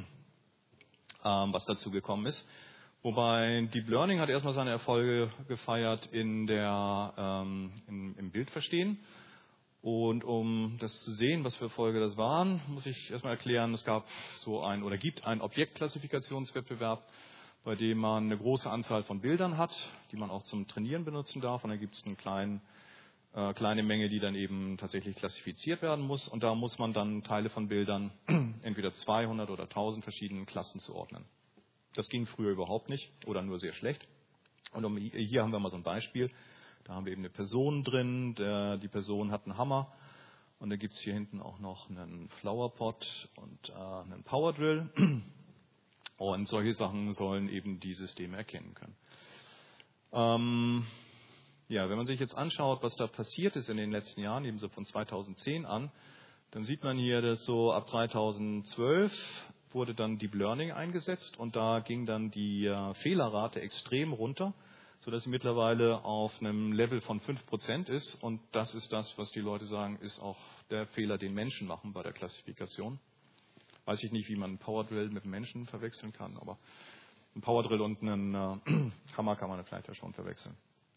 was dazu gekommen ist. Wobei Deep Learning hat erstmal seine Erfolge gefeiert im Bildverstehen. Und um das zu sehen, was für Erfolge das waren, muss ich erstmal erklären, es gibt einen Objektklassifikationswettbewerb, bei dem man eine große Anzahl von Bildern hat, die man auch zum Trainieren benutzen darf. Und dann gibt es eine kleine Menge, die dann eben tatsächlich klassifiziert werden muss. Und da muss man dann Teile von Bildern entweder 200 oder 1000 verschiedenen Klassen zuordnen. Das ging früher überhaupt nicht oder nur sehr schlecht. Und hier haben wir mal so ein Beispiel. Da haben wir eben eine Person drin. Die Person hat einen Hammer. Und da gibt es hier hinten auch noch einen Flowerpot und einen Powerdrill. Und solche Sachen sollen eben die Systeme erkennen können. Ja, wenn man sich jetzt anschaut, was da passiert ist in den letzten Jahren, ebenso von 2010 an, dann sieht man hier, dass so ab 2012 wurde dann Deep Learning eingesetzt und da ging dann die Fehlerrate extrem runter, sodass sie mittlerweile auf einem Level von 5% ist. Und das ist das, was die Leute sagen, ist auch der Fehler, den Menschen machen bei der Klassifikation. Weiß ich nicht, wie man einen Powerdrill mit einem Menschen verwechseln kann, aber einen Powerdrill und einen Hammer kann man vielleicht ja schon verwechseln.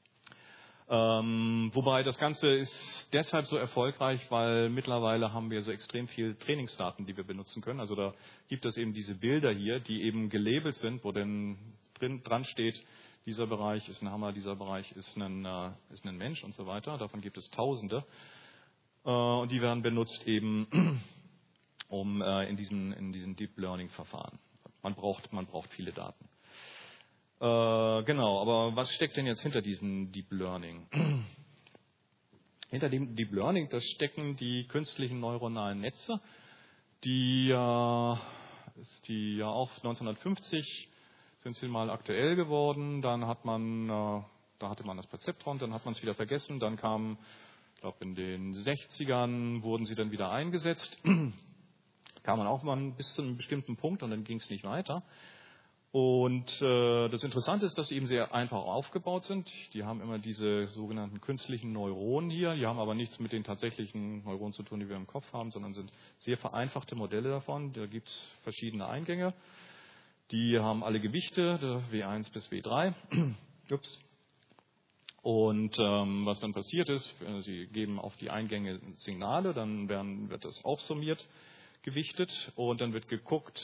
Wobei das Ganze ist deshalb so erfolgreich, weil mittlerweile haben wir so extrem viel Trainingsdaten, die wir benutzen können. Also da gibt es eben diese Bilder hier, die eben gelabelt sind, wo dann dran steht, dieser Bereich ist ein Hammer, dieser Bereich ist ein Mensch und so weiter. Davon gibt es Tausende. Und die werden benutzt eben in diesen Deep Learning Verfahren. Man braucht viele Daten. Genau, aber was steckt denn jetzt hinter diesem Deep Learning? Hinter dem Deep Learning, da stecken die künstlichen neuronalen Netze, die ja auch 1950 sind sie mal aktuell geworden, dann da hatte man das Perzeptron, dann hat man es wieder vergessen, dann kam, ich glaube in den 60ern wurden sie dann wieder eingesetzt, kam man auch mal bis zu einem bestimmten Punkt und dann ging es nicht weiter. Und das Interessante ist, dass sie eben sehr einfach aufgebaut sind. Die haben immer diese sogenannten künstlichen Neuronen hier. Die haben aber nichts mit den tatsächlichen Neuronen zu tun, die wir im Kopf haben, sondern sind sehr vereinfachte Modelle davon. Da gibt es verschiedene Eingänge. Die haben alle Gewichte, der W1 bis W3. Ups. Und was dann passiert ist, sie geben auf die Eingänge Signale, dann wird das aufsummiert, gewichtet und dann wird geguckt,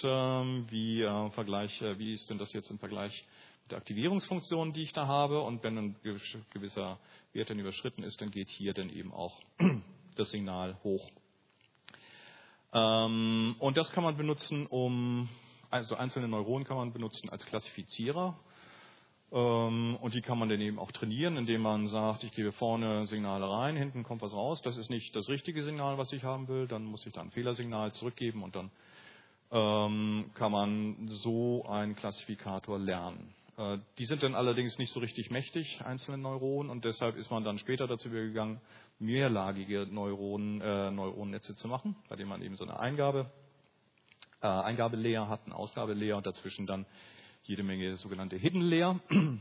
wie ist denn das jetzt im Vergleich mit der Aktivierungsfunktion, die ich da habe, und wenn ein gewisser Wert dann überschritten ist, dann geht hier dann eben auch das Signal hoch. Und das kann man benutzen, also einzelne Neuronen kann man benutzen als Klassifizierer. Und die kann man dann eben auch trainieren, indem man sagt, ich gebe vorne Signale rein, hinten kommt was raus. Das ist nicht das richtige Signal, was ich haben will. Dann muss ich da ein Fehlersignal zurückgeben und dann kann man so einen Klassifikator lernen. Die sind dann allerdings nicht so richtig mächtig, einzelne Neuronen, und deshalb ist man dann später dazu übergegangen, mehrlagige Neuronnetze zu machen, bei denen man eben so eine Eingabelayer hat, eine Ausgabelayer und dazwischen dann jede Menge sogenannte Hidden Layer,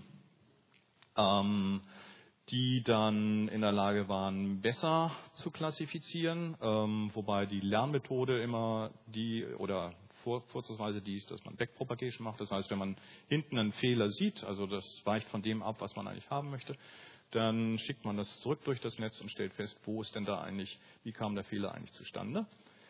die dann in der Lage waren, besser zu klassifizieren, wobei die Lernmethode immer vorzugsweise die ist, dass man Backpropagation macht. Das heißt, wenn man hinten einen Fehler sieht, also das weicht von dem ab, was man eigentlich haben möchte, dann schickt man das zurück durch das Netz und stellt fest, wie kam der Fehler eigentlich zustande.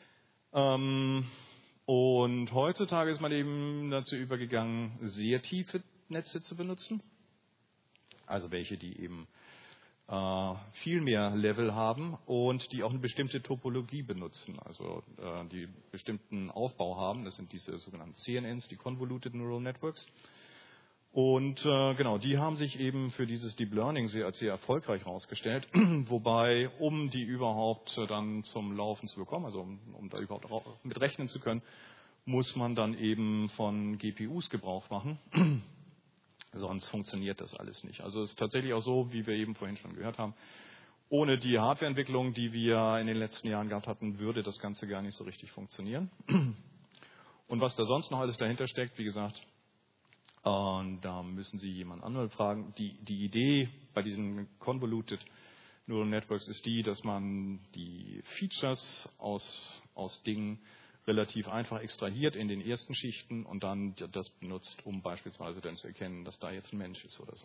Und heutzutage ist man eben dazu übergegangen, sehr tiefe Netze zu benutzen. Also welche, die eben viel mehr Level haben und die auch eine bestimmte Topologie benutzen. Also die bestimmten Aufbau haben. Das sind diese sogenannten CNNs, die Convoluted Neural Networks. Und genau, die haben sich eben für dieses Deep Learning als sehr erfolgreich herausgestellt. Wobei, um die überhaupt dann zum Laufen zu bekommen, also um da überhaupt mit rechnen zu können, muss man dann eben von GPUs Gebrauch machen. Sonst funktioniert das alles nicht. Also es ist tatsächlich auch so, wie wir eben vorhin schon gehört haben, ohne die Hardwareentwicklung, die wir in den letzten Jahren gehabt hatten, würde das Ganze gar nicht so richtig funktionieren. Und was da sonst noch alles dahinter steckt, wie gesagt, da müssen Sie jemand anderen fragen. Die Idee bei diesen Convoluted Neural Networks ist dass man die Features aus Dingen relativ einfach extrahiert in den ersten Schichten und dann das benutzt, um beispielsweise dann zu erkennen, dass da jetzt ein Mensch ist oder so.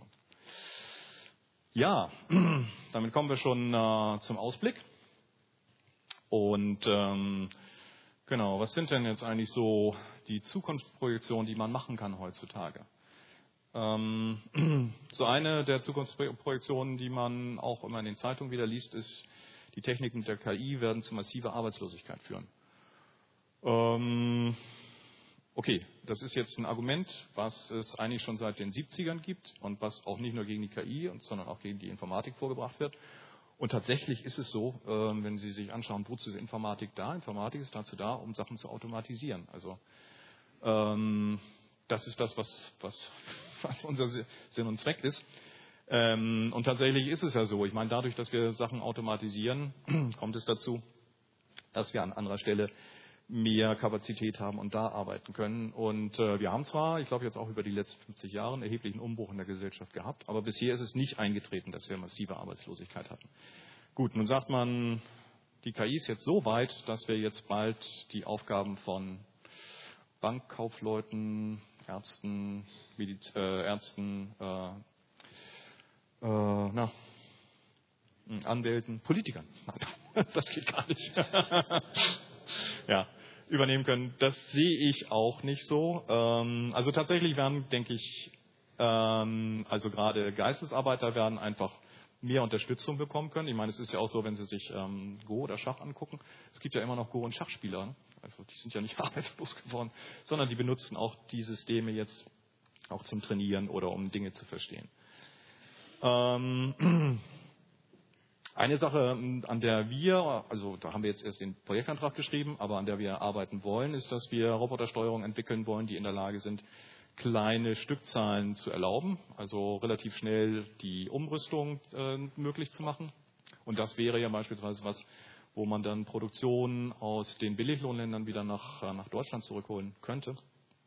Ja, damit kommen wir schon zum Ausblick. Und genau, was sind denn jetzt eigentlich so die Zukunftsprojektionen, die man machen kann heutzutage? So eine der Zukunftsprojektionen, die man auch immer in den Zeitungen wieder liest, ist, die Techniken der KI werden zu massiver Arbeitslosigkeit führen. Okay, das ist jetzt ein Argument, was es eigentlich schon seit den 70ern gibt und was auch nicht nur gegen die KI, sondern auch gegen die Informatik vorgebracht wird. Und tatsächlich ist es so, wenn Sie sich anschauen, wozu ist Informatik da? Informatik ist dazu da, um Sachen zu automatisieren. Also das ist das, was unser Sinn und Zweck ist. Und tatsächlich ist es ja so. Ich meine, dadurch, dass wir Sachen automatisieren, kommt es dazu, dass wir an anderer Stelle mehr Kapazität haben und da arbeiten können. Und wir haben zwar, ich glaube jetzt auch über die letzten 50 Jahre, einen erheblichen Umbruch in der Gesellschaft gehabt, aber bisher ist es nicht eingetreten, dass wir massive Arbeitslosigkeit hatten. Gut, nun sagt man, die KI ist jetzt so weit, dass wir jetzt bald die Aufgaben von Bankkaufleuten, Ärzten, Anwälten, Politikern, das geht gar nicht, ja, übernehmen können. Das sehe ich auch nicht so. Also tatsächlich werden, denke ich, also gerade Geistesarbeiter werden einfach mehr Unterstützung bekommen können. Ich meine, es ist ja auch so, wenn Sie sich Go oder Schach angucken, es gibt ja immer noch Go- und Schachspieler. Also die sind ja nicht arbeitslos geworden, sondern die benutzen auch die Systeme jetzt auch zum Trainieren oder um Dinge zu verstehen. Eine Sache, an der wir, also da haben wir jetzt erst den Projektantrag geschrieben, aber an der wir arbeiten wollen, ist, dass wir Robotersteuerung entwickeln wollen, die in der Lage sind, kleine Stückzahlen zu erlauben, also relativ schnell die Umrüstung möglich zu machen. Und das wäre ja beispielsweise was, wo man dann Produktion aus den Billiglohnländern wieder nach Deutschland zurückholen könnte.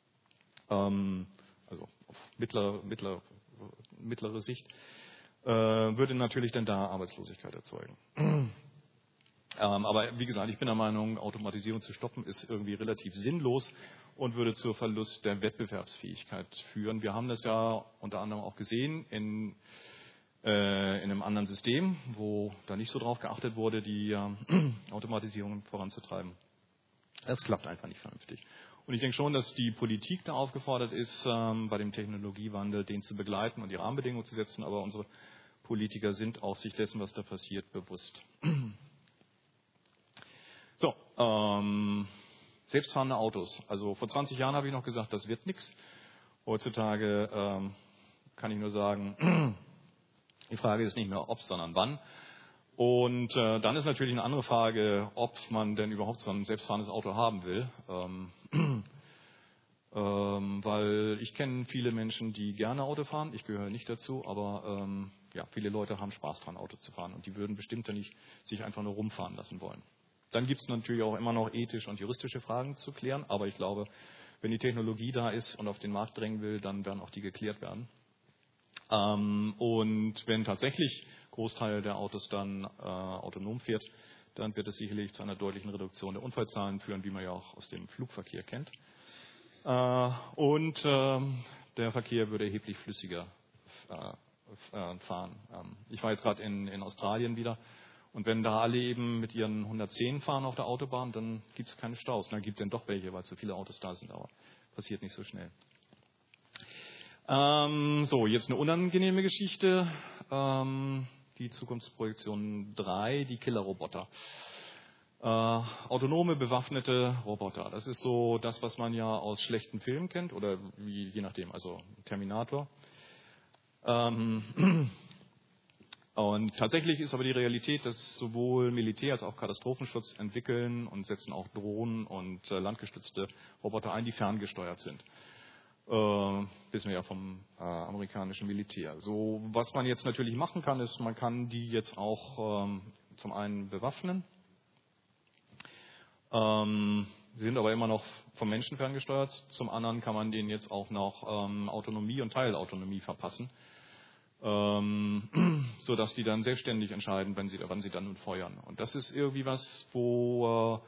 Also auf mittlere Sicht. Würde natürlich dann da Arbeitslosigkeit erzeugen. Aber wie gesagt, ich bin der Meinung, Automatisierung zu stoppen ist irgendwie relativ sinnlos und würde zu Verlust der Wettbewerbsfähigkeit führen. Wir haben das ja unter anderem auch gesehen in einem anderen System, wo da nicht so drauf geachtet wurde, die Automatisierung voranzutreiben. Das klappt einfach nicht vernünftig. Und ich denke schon, dass die Politik da aufgefordert ist, bei dem Technologiewandel den zu begleiten und die Rahmenbedingungen zu setzen, aber unsere Politiker sind auch sich dessen, was da passiert, bewusst. So, selbstfahrende Autos. Also vor 20 Jahren habe ich noch gesagt, das wird nichts. Heutzutage kann ich nur sagen, die Frage ist nicht mehr ob, sondern wann. Und dann ist natürlich eine andere Frage, ob man denn überhaupt so ein selbstfahrendes Auto haben will. Weil ich kenne viele Menschen, die gerne Auto fahren. Ich gehöre nicht dazu, aber ja, viele Leute haben Spaß dran, Auto zu fahren. Und die würden bestimmt ja nicht sich einfach nur rumfahren lassen wollen. Dann gibt es natürlich auch immer noch ethische und juristische Fragen zu klären. Aber ich glaube, wenn die Technologie da ist und auf den Markt drängen will, dann werden auch die geklärt werden. Und wenn tatsächlich Großteil der Autos dann autonom fährt, dann wird es sicherlich zu einer deutlichen Reduktion der Unfallzahlen führen, wie man ja auch aus dem Flugverkehr kennt. Und der Verkehr würde erheblich flüssiger fahren. Ich war jetzt gerade in Australien wieder. Und wenn da alle eben mit ihren 110 fahren auf der Autobahn, dann gibt es keine Staus. Dann gibt es dann doch welche, weil so viele Autos da sind, aber passiert nicht so schnell. So, jetzt eine unangenehme Geschichte. Die Zukunftsprojektion 3, die Killerroboter. Autonome, bewaffnete Roboter. Das ist so das, was man ja aus schlechten Filmen kennt, oder je nachdem, also Terminator. Und tatsächlich ist aber die Realität, dass sowohl Militär als auch Katastrophenschutz entwickeln und setzen auch Drohnen und landgestützte Roboter ein, die ferngesteuert sind. Wissen wir ja vom amerikanischen Militär. So, was man jetzt natürlich machen kann, ist, man kann die jetzt auch zum einen bewaffnen. Sie sind aber immer noch vom Menschen ferngesteuert. Zum anderen kann man denen jetzt auch noch Autonomie und Teilautonomie verpassen, sodass die dann selbstständig entscheiden, wann sie dann nun feuern. Und das ist irgendwie was, wo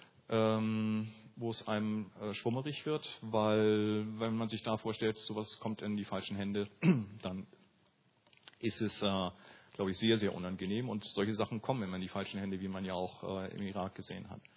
es einem schwummerig wird, weil wenn man sich da vorstellt, sowas kommt in die falschen Hände, dann ist es, glaube ich, sehr, sehr unangenehm. Und solche Sachen kommen immer in die falschen Hände, wie man ja auch im Irak gesehen hat.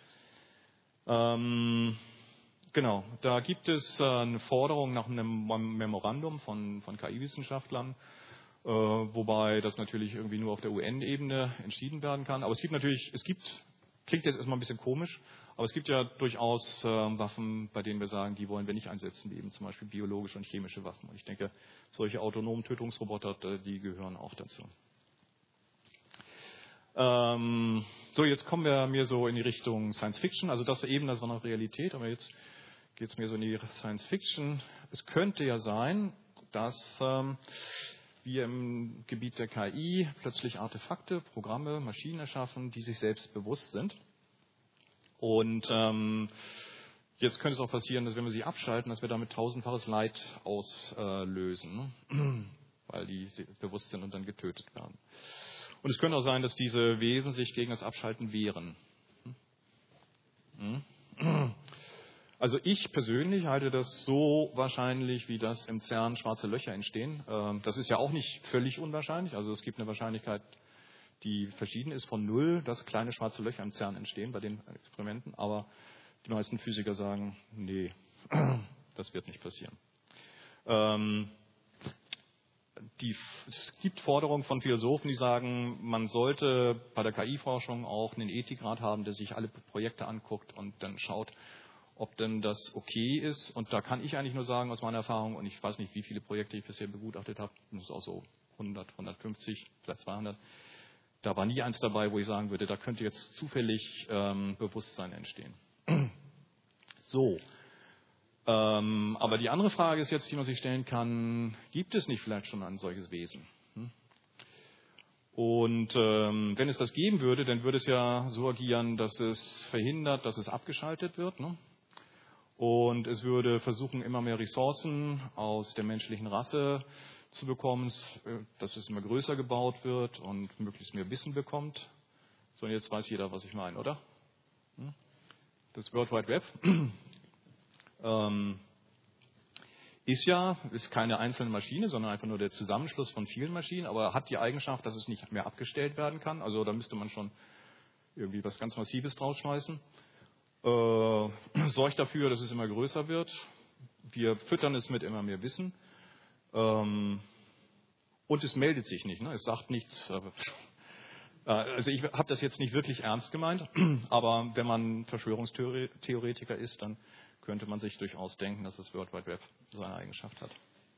Genau, da gibt es eine Forderung nach einem Memorandum von KI-Wissenschaftlern, wobei das natürlich irgendwie nur auf der UN-Ebene entschieden werden kann. Aber klingt jetzt erstmal ein bisschen komisch, aber es gibt ja durchaus Waffen, bei denen wir sagen, die wollen wir nicht einsetzen, wie eben zum Beispiel biologische und chemische Waffen. Und ich denke, solche autonomen Tötungsroboter, die gehören auch dazu. So, jetzt kommen wir mir so in die Richtung Science Fiction. Also das war noch Realität, aber jetzt geht es mir so in die Science Fiction. Es könnte ja sein, dass wir im Gebiet der KI plötzlich Artefakte, Programme, Maschinen erschaffen, die sich selbst bewusst sind. Und jetzt könnte es auch passieren, dass wenn wir sie abschalten, dass wir damit tausendfaches Leid auslösen, weil die bewusst sind und dann getötet werden. Und es könnte auch sein, dass diese Wesen sich gegen das Abschalten wehren. Also ich persönlich halte das so wahrscheinlich, wie das im CERN schwarze Löcher entstehen. Das ist ja auch nicht völlig unwahrscheinlich. Also es gibt eine Wahrscheinlichkeit, die verschieden ist von 0, dass kleine schwarze Löcher im CERN entstehen bei den Experimenten. Aber die meisten Physiker sagen, nee, das wird nicht passieren. Es gibt Forderungen von Philosophen, die sagen, man sollte bei der KI-Forschung auch einen Ethikrat haben, der sich alle Projekte anguckt und dann schaut, ob denn das okay ist. Und da kann ich eigentlich nur sagen, aus meiner Erfahrung, und ich weiß nicht, wie viele Projekte ich bisher begutachtet habe, das ist auch so 100, 150, vielleicht 200, da war nie eins dabei, wo ich sagen würde, da könnte jetzt zufällig Bewusstsein entstehen. So. Aber die andere Frage ist jetzt, die man sich stellen kann, gibt es nicht vielleicht schon ein solches Wesen? Und wenn es das geben würde, dann würde es ja so agieren, dass es verhindert, dass es abgeschaltet wird. Ne? Und es würde versuchen, immer mehr Ressourcen aus der menschlichen Rasse zu bekommen, dass es immer größer gebaut wird und möglichst mehr Wissen bekommt. So, und jetzt weiß jeder, was ich meine, oder? Das World Wide Web ist keine einzelne Maschine, sondern einfach nur der Zusammenschluss von vielen Maschinen, aber hat die Eigenschaft, dass es nicht mehr abgestellt werden kann. Also da müsste man schon irgendwie was ganz Massives drausschmeißen. Sorgt dafür, dass es immer größer wird. Wir füttern es mit immer mehr Wissen. Und es meldet sich nicht. Ne? Es sagt nichts. Also ich habe das jetzt nicht wirklich ernst gemeint, aber wenn man Verschwörungstheoretiker ist, dann könnte man sich durchaus denken, dass das World Wide Web so eine Eigenschaft hat.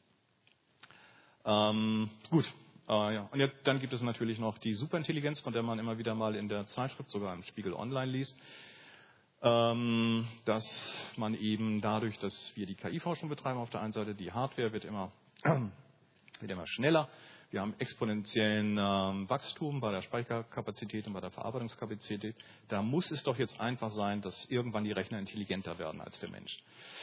Gut. Ja. Und jetzt, dann gibt es natürlich noch die Superintelligenz, von der man immer wieder mal in der Zeitschrift, sogar im Spiegel Online liest, dass man eben dadurch, dass wir die KI-Forschung betreiben auf der einen Seite, die Hardware wird immer schneller. Wir haben exponentiellen Wachstum bei der Speicherkapazität und bei der Verarbeitungskapazität. Da muss es doch jetzt einfach sein, dass irgendwann die Rechner intelligenter werden als der Mensch.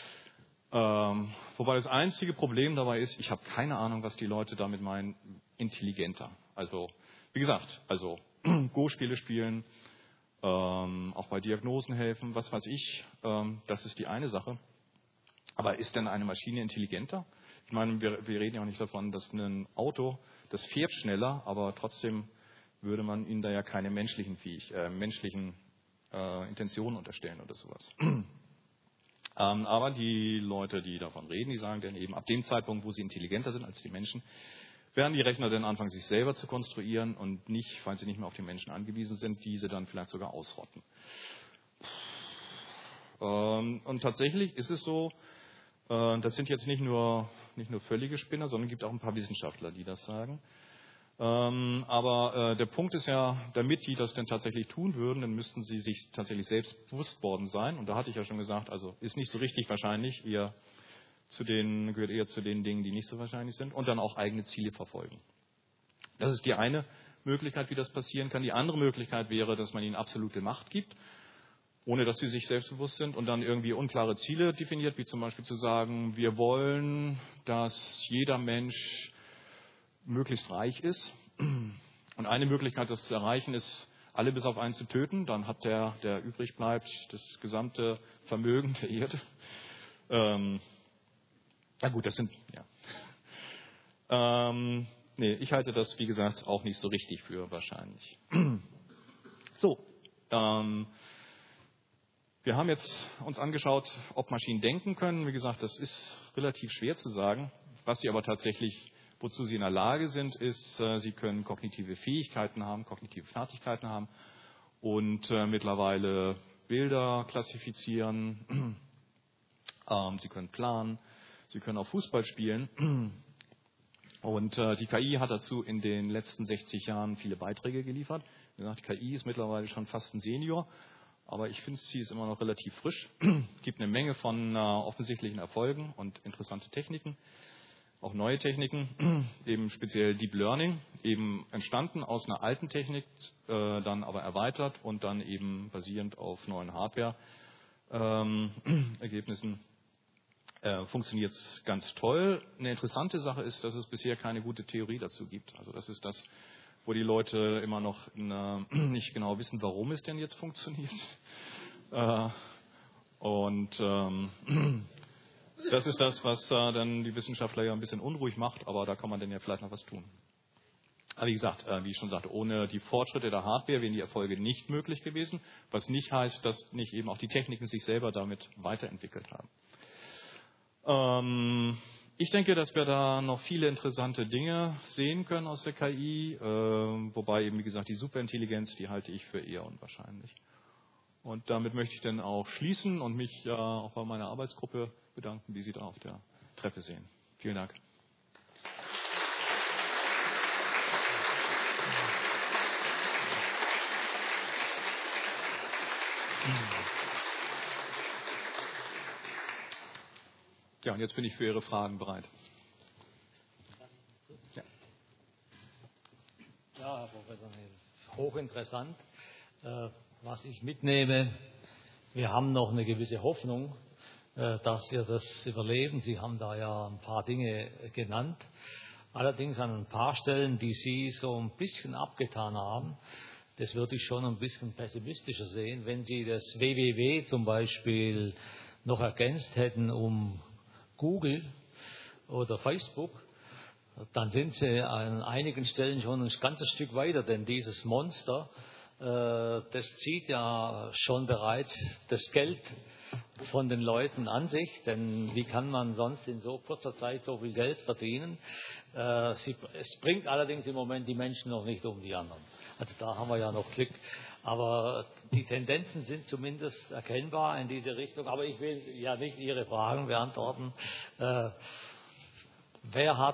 Wobei das einzige Problem dabei ist, ich habe keine Ahnung, was die Leute damit meinen, intelligenter. Also, wie gesagt, Go-Spiele spielen, auch bei Diagnosen helfen, was weiß ich, das ist die eine Sache. Aber ist denn eine Maschine intelligenter? Ich meine, wir reden ja auch nicht davon, dass ein Auto, das fährt schneller, aber trotzdem würde man ihnen da ja keine menschlichen Intentionen unterstellen oder sowas. Aber die Leute, die davon reden, die sagen dann eben, ab dem Zeitpunkt, wo sie intelligenter sind als die Menschen, werden die Rechner dann anfangen, sich selber zu konstruieren und nicht, weil sie nicht mehr auf die Menschen angewiesen sind, diese dann vielleicht sogar ausrotten. Und tatsächlich ist es so, das sind jetzt nicht nur völlige Spinner, sondern es gibt auch ein paar Wissenschaftler, die das sagen. Aber der Punkt ist ja, damit die das denn tatsächlich tun würden, dann müssten sie sich tatsächlich selbst bewusst worden sein. Und da hatte ich ja schon gesagt, also ist nicht so richtig wahrscheinlich, gehört eher zu den Dingen, die nicht so wahrscheinlich sind. Und dann auch eigene Ziele verfolgen. Das ist die eine Möglichkeit, wie das passieren kann. Die andere Möglichkeit wäre, dass man ihnen absolute Macht gibt, ohne dass sie sich selbstbewusst sind und dann irgendwie unklare Ziele definiert, wie zum Beispiel zu sagen, wir wollen, dass jeder Mensch möglichst reich ist. Und eine Möglichkeit, das zu erreichen, ist, alle bis auf einen zu töten. Dann hat der übrig bleibt, das gesamte Vermögen der Erde. Na gut, das sind, ja. Nee, ich halte das, wie gesagt, auch nicht so richtig für wahrscheinlich. So, wir haben jetzt uns angeschaut, ob Maschinen denken können. Wie gesagt, das ist relativ schwer zu sagen. Was sie aber tatsächlich, wozu sie in der Lage sind, ist, sie können kognitive Fähigkeiten haben, kognitive Fertigkeiten haben und mittlerweile Bilder klassifizieren. Sie können planen, sie können auch Fußball spielen. Und die KI hat dazu in den letzten 60 Jahren viele Beiträge geliefert. Wie gesagt, die KI ist mittlerweile schon fast ein Senior. aber ich finde, sie ist immer noch relativ frisch. Es gibt eine Menge von offensichtlichen Erfolgen und interessante Techniken, auch neue Techniken, eben speziell Deep Learning, eben entstanden aus einer alten Technik, dann aber erweitert und dann eben basierend auf neuen Hardware-Ergebnissen. Funktioniert es ganz toll. Eine interessante Sache ist, dass es bisher keine gute Theorie dazu gibt. Also das ist das, wo die Leute immer noch nicht genau wissen, warum es denn jetzt funktioniert. Das ist das, was dann die Wissenschaftler ja ein bisschen unruhig macht, aber da kann man dann ja vielleicht noch was tun. Aber wie gesagt, wie ich schon sagte, ohne die Fortschritte der Hardware wären die Erfolge nicht möglich gewesen, was nicht heißt, dass nicht eben auch die Techniken sich selber damit weiterentwickelt haben. Ich denke, dass wir da noch viele interessante Dinge sehen können aus der KI, wobei eben, wie gesagt, die Superintelligenz, die halte ich für eher unwahrscheinlich. Und damit möchte ich dann auch schließen und mich auch bei meiner Arbeitsgruppe bedanken, die Sie da auf der Treppe sehen. Vielen Dank. Ja, und jetzt bin ich für Ihre Fragen bereit. Ja, Herr Professor Nehl, hochinteressant. Was ich mitnehme, wir haben noch eine gewisse Hoffnung, dass wir das überleben. Sie haben da ja ein paar Dinge genannt. Allerdings an ein paar Stellen, die Sie so ein bisschen abgetan haben, das würde ich schon ein bisschen pessimistischer sehen. Wenn Sie das WWW zum Beispiel noch ergänzt hätten um Google oder Facebook, dann sind Sie an einigen Stellen schon ein ganzes Stück weiter, denn dieses Monster, das zieht ja schon bereits das Geld von den Leuten an sich, denn wie kann man sonst in so kurzer Zeit so viel Geld verdienen? Es bringt allerdings im Moment die Menschen noch nicht um, die anderen. Also da haben wir ja noch Glück. Aber die Tendenzen sind zumindest erkennbar in diese Richtung. Aber ich will ja nicht Ihre Fragen beantworten. Wer hat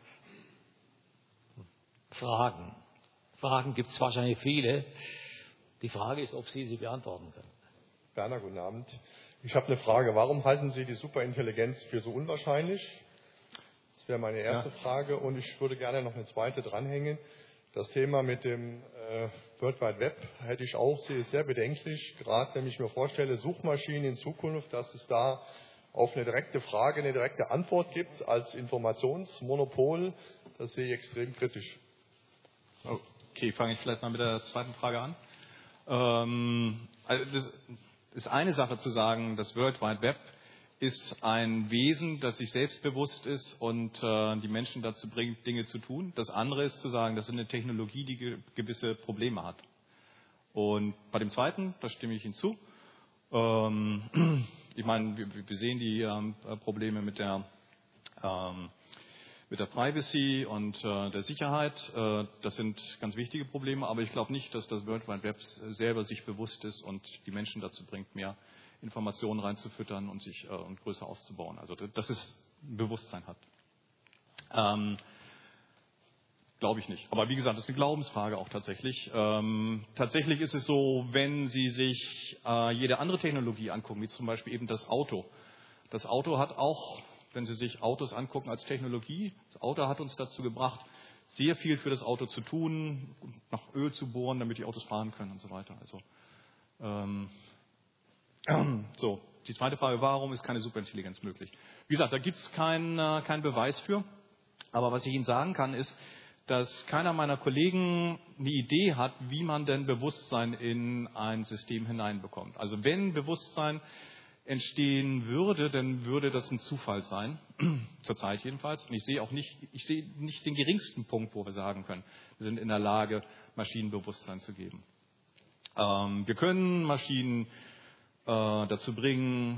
Fragen? Fragen gibt es wahrscheinlich viele. Die Frage ist, ob Sie sie beantworten können. Werner, guten Abend. Ich habe eine Frage. Warum halten Sie die Superintelligenz für so unwahrscheinlich? Das wäre meine erste Frage. Und ich würde gerne noch eine zweite dranhängen. Das Thema mit dem World Wide Web hätte ich auch sehr bedenklich. Gerade wenn ich mir vorstelle, Suchmaschinen in Zukunft, dass es da auf eine direkte Frage eine direkte Antwort gibt als Informationsmonopol, das sehe ich extrem kritisch. Okay, fange ich vielleicht mal mit der zweiten Frage an. Also das ist eine Sache zu sagen, das World Wide Web ist ein Wesen, das sich selbstbewusst ist und die Menschen dazu bringt, Dinge zu tun. Das andere ist zu sagen, das ist eine Technologie, die gewisse Probleme hat. Und bei dem zweiten, da stimme ich Ihnen zu. Ich meine, wir sehen die Probleme mit der Privacy und der Sicherheit. Das sind ganz wichtige Probleme, aber ich glaube nicht, dass das World Wide Web selber sich bewusst ist und die Menschen dazu bringt, mehr Informationen reinzufüttern und sich und größer auszubauen. Also dass es ein Bewusstsein hat. Glaube ich nicht. Aber wie gesagt, das ist eine Glaubensfrage auch tatsächlich. Tatsächlich ist es so, wenn Sie sich jede andere Technologie angucken, wie zum Beispiel eben das Auto. Das Auto hat auch, wenn Sie sich Autos angucken als Technologie, das Auto hat uns dazu gebracht, sehr viel für das Auto zu tun, nach Öl zu bohren, damit die Autos fahren können und so weiter. Also so, die zweite Frage, warum ist keine Superintelligenz möglich? Wie gesagt, da gibt es keinen Beweis für. Aber was ich Ihnen sagen kann, ist, dass keiner meiner Kollegen eine Idee hat, wie man denn Bewusstsein in ein System hineinbekommt. Also wenn Bewusstsein entstehen würde, dann würde das ein Zufall sein, zurzeit jedenfalls. Und ich sehe nicht den geringsten Punkt, wo wir sagen können, wir sind in der Lage, Maschinen Bewusstsein zu geben. Wir können Maschinen dazu bringen,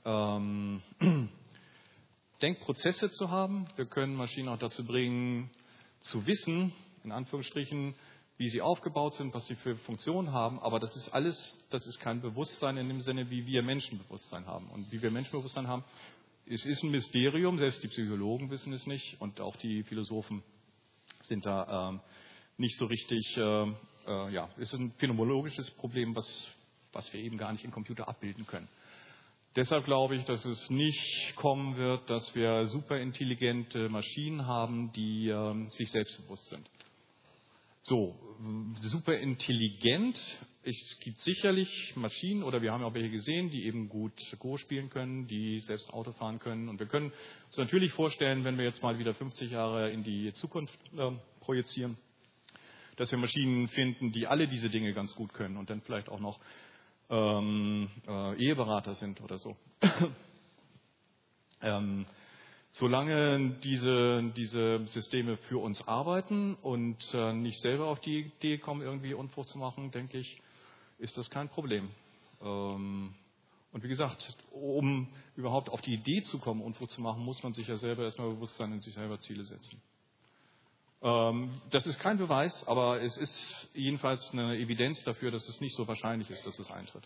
Denkprozesse zu haben. Wir können Maschinen auch dazu bringen, zu wissen, in Anführungsstrichen, wie sie aufgebaut sind, was sie für Funktionen haben. Aber das ist alles, das ist kein Bewusstsein in dem Sinne, wie wir Menschen Bewusstsein haben. Und wie wir Menschen Bewusstsein haben, es ist ein Mysterium. Selbst die Psychologen wissen es nicht und auch die Philosophen sind da nicht so richtig. Es ist ein phänomenologisches Problem, was was wir eben gar nicht im Computer abbilden können. Deshalb glaube ich, dass es nicht kommen wird, dass wir superintelligente Maschinen haben, die sich selbstbewusst sind. So, superintelligent. Es gibt sicherlich Maschinen, oder wir haben auch welche gesehen, die eben gut Go spielen können, die selbst Auto fahren können. Und wir können uns natürlich vorstellen, wenn wir jetzt mal wieder 50 Jahre in die Zukunft projizieren, dass wir Maschinen finden, die alle diese Dinge ganz gut können und dann vielleicht auch noch Eheberater sind oder so. Solange diese Systeme für uns arbeiten und nicht selber auf die Idee kommen, irgendwie Unfug zu machen, denke ich, ist das kein Problem. Und wie gesagt, um überhaupt auf die Idee zu kommen, Unfug zu machen, muss man sich ja selber erstmal bewusst sein und sich selber Ziele setzen. Das ist kein Beweis, aber es ist jedenfalls eine Evidenz dafür, dass es nicht so wahrscheinlich ist, dass es eintritt.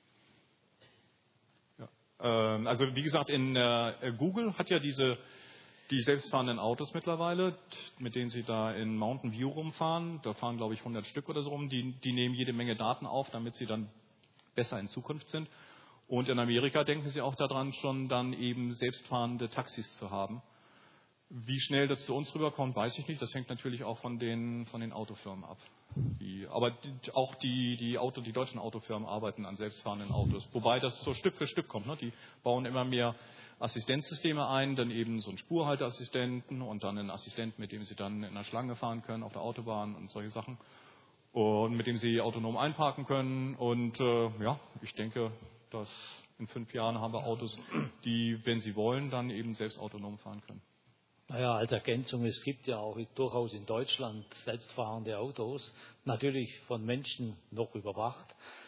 Also wie gesagt, Google hat ja die selbstfahrenden Autos mittlerweile, mit denen sie da in Mountain View rumfahren. Da fahren, glaube ich, 100 Stück oder so rum. Die nehmen jede Menge Daten auf, damit sie dann besser in Zukunft sind. Und in Amerika denken sie auch daran, schon dann eben selbstfahrende Taxis zu haben. Wie schnell das zu uns rüberkommt, weiß ich nicht. Das hängt natürlich auch von den Autofirmen ab. Aber auch die deutschen Autofirmen arbeiten an selbstfahrenden Autos. Wobei das so Stück für Stück kommt. Ne? Die bauen immer mehr Assistenzsysteme ein, dann eben so einen Spurhalteassistenten und dann einen Assistenten, mit dem sie dann in einer Schlange fahren können auf der Autobahn und solche Sachen. Und mit dem sie autonom einparken können. Und ich denke, dass in 5 Jahren haben wir Autos, die, wenn sie wollen, dann eben selbst autonom fahren können. Naja, als Ergänzung, es gibt ja auch durchaus in Deutschland selbstfahrende Autos, natürlich von Menschen noch überwacht.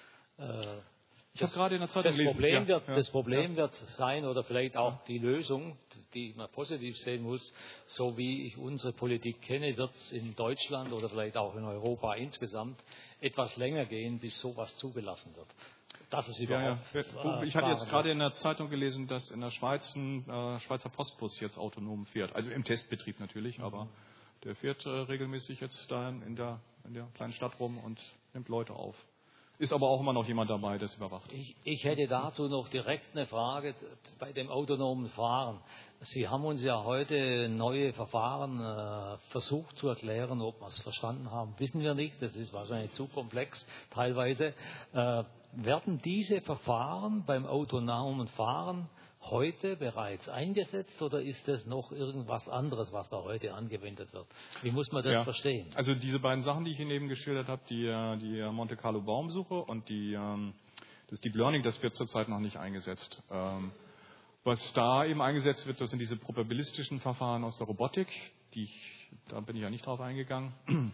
Ich habe gerade in der Zeitung gelesen. Das Problem wird sein, oder vielleicht auch die Lösung, die man positiv sehen muss, so wie ich unsere Politik kenne, wird es in Deutschland oder vielleicht auch in Europa insgesamt etwas länger gehen, bis sowas zugelassen wird. Das ist überhaupt. Ich hatte jetzt gerade in der Zeitung gelesen, dass in der Schweiz ein Schweizer Postbus jetzt autonom fährt. Also im Testbetrieb natürlich, aber der fährt regelmäßig jetzt da in der kleinen Stadt rum und nimmt Leute auf. Ist aber auch immer noch jemand dabei, der es überwacht. Ich hätte dazu noch direkt eine Frage bei dem autonomen Fahren. Sie haben uns ja heute neue Verfahren versucht zu erklären. Ob wir es verstanden haben, wissen wir nicht. Das ist wahrscheinlich zu komplex teilweise. Werden diese Verfahren beim autonomen Fahren heute bereits eingesetzt oder ist das noch irgendwas anderes, was da heute angewendet wird? Wie muss man das verstehen? Also diese beiden Sachen, die ich Ihnen eben geschildert habe, die Monte Carlo Baumsuche und das Deep Learning, das wird zurzeit noch nicht eingesetzt. Was da eben eingesetzt wird, das sind diese probabilistischen Verfahren aus der Robotik, da bin ich ja nicht drauf eingegangen.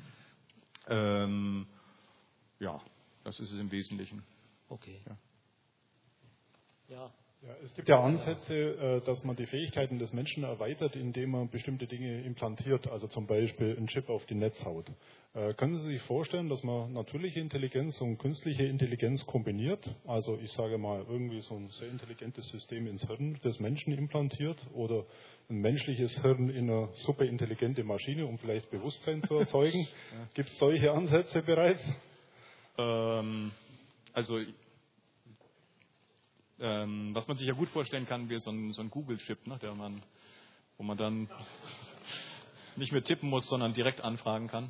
Das ist es im Wesentlichen. Okay. Ja. Ja, es gibt ja Ansätze, dass man die Fähigkeiten des Menschen erweitert, indem man bestimmte Dinge implantiert, also zum Beispiel einen Chip auf die Netzhaut. Können Sie sich vorstellen, dass man natürliche Intelligenz und künstliche Intelligenz kombiniert? Also ich sage mal, irgendwie so ein sehr intelligentes System ins Hirn des Menschen implantiert oder ein menschliches Hirn in eine superintelligente Maschine, um vielleicht Bewusstsein zu erzeugen. Gibt es solche Ansätze bereits? Was man sich ja gut vorstellen kann, wäre so ein Google-Chip, ne, wo man dann nicht mehr tippen muss, sondern direkt anfragen kann.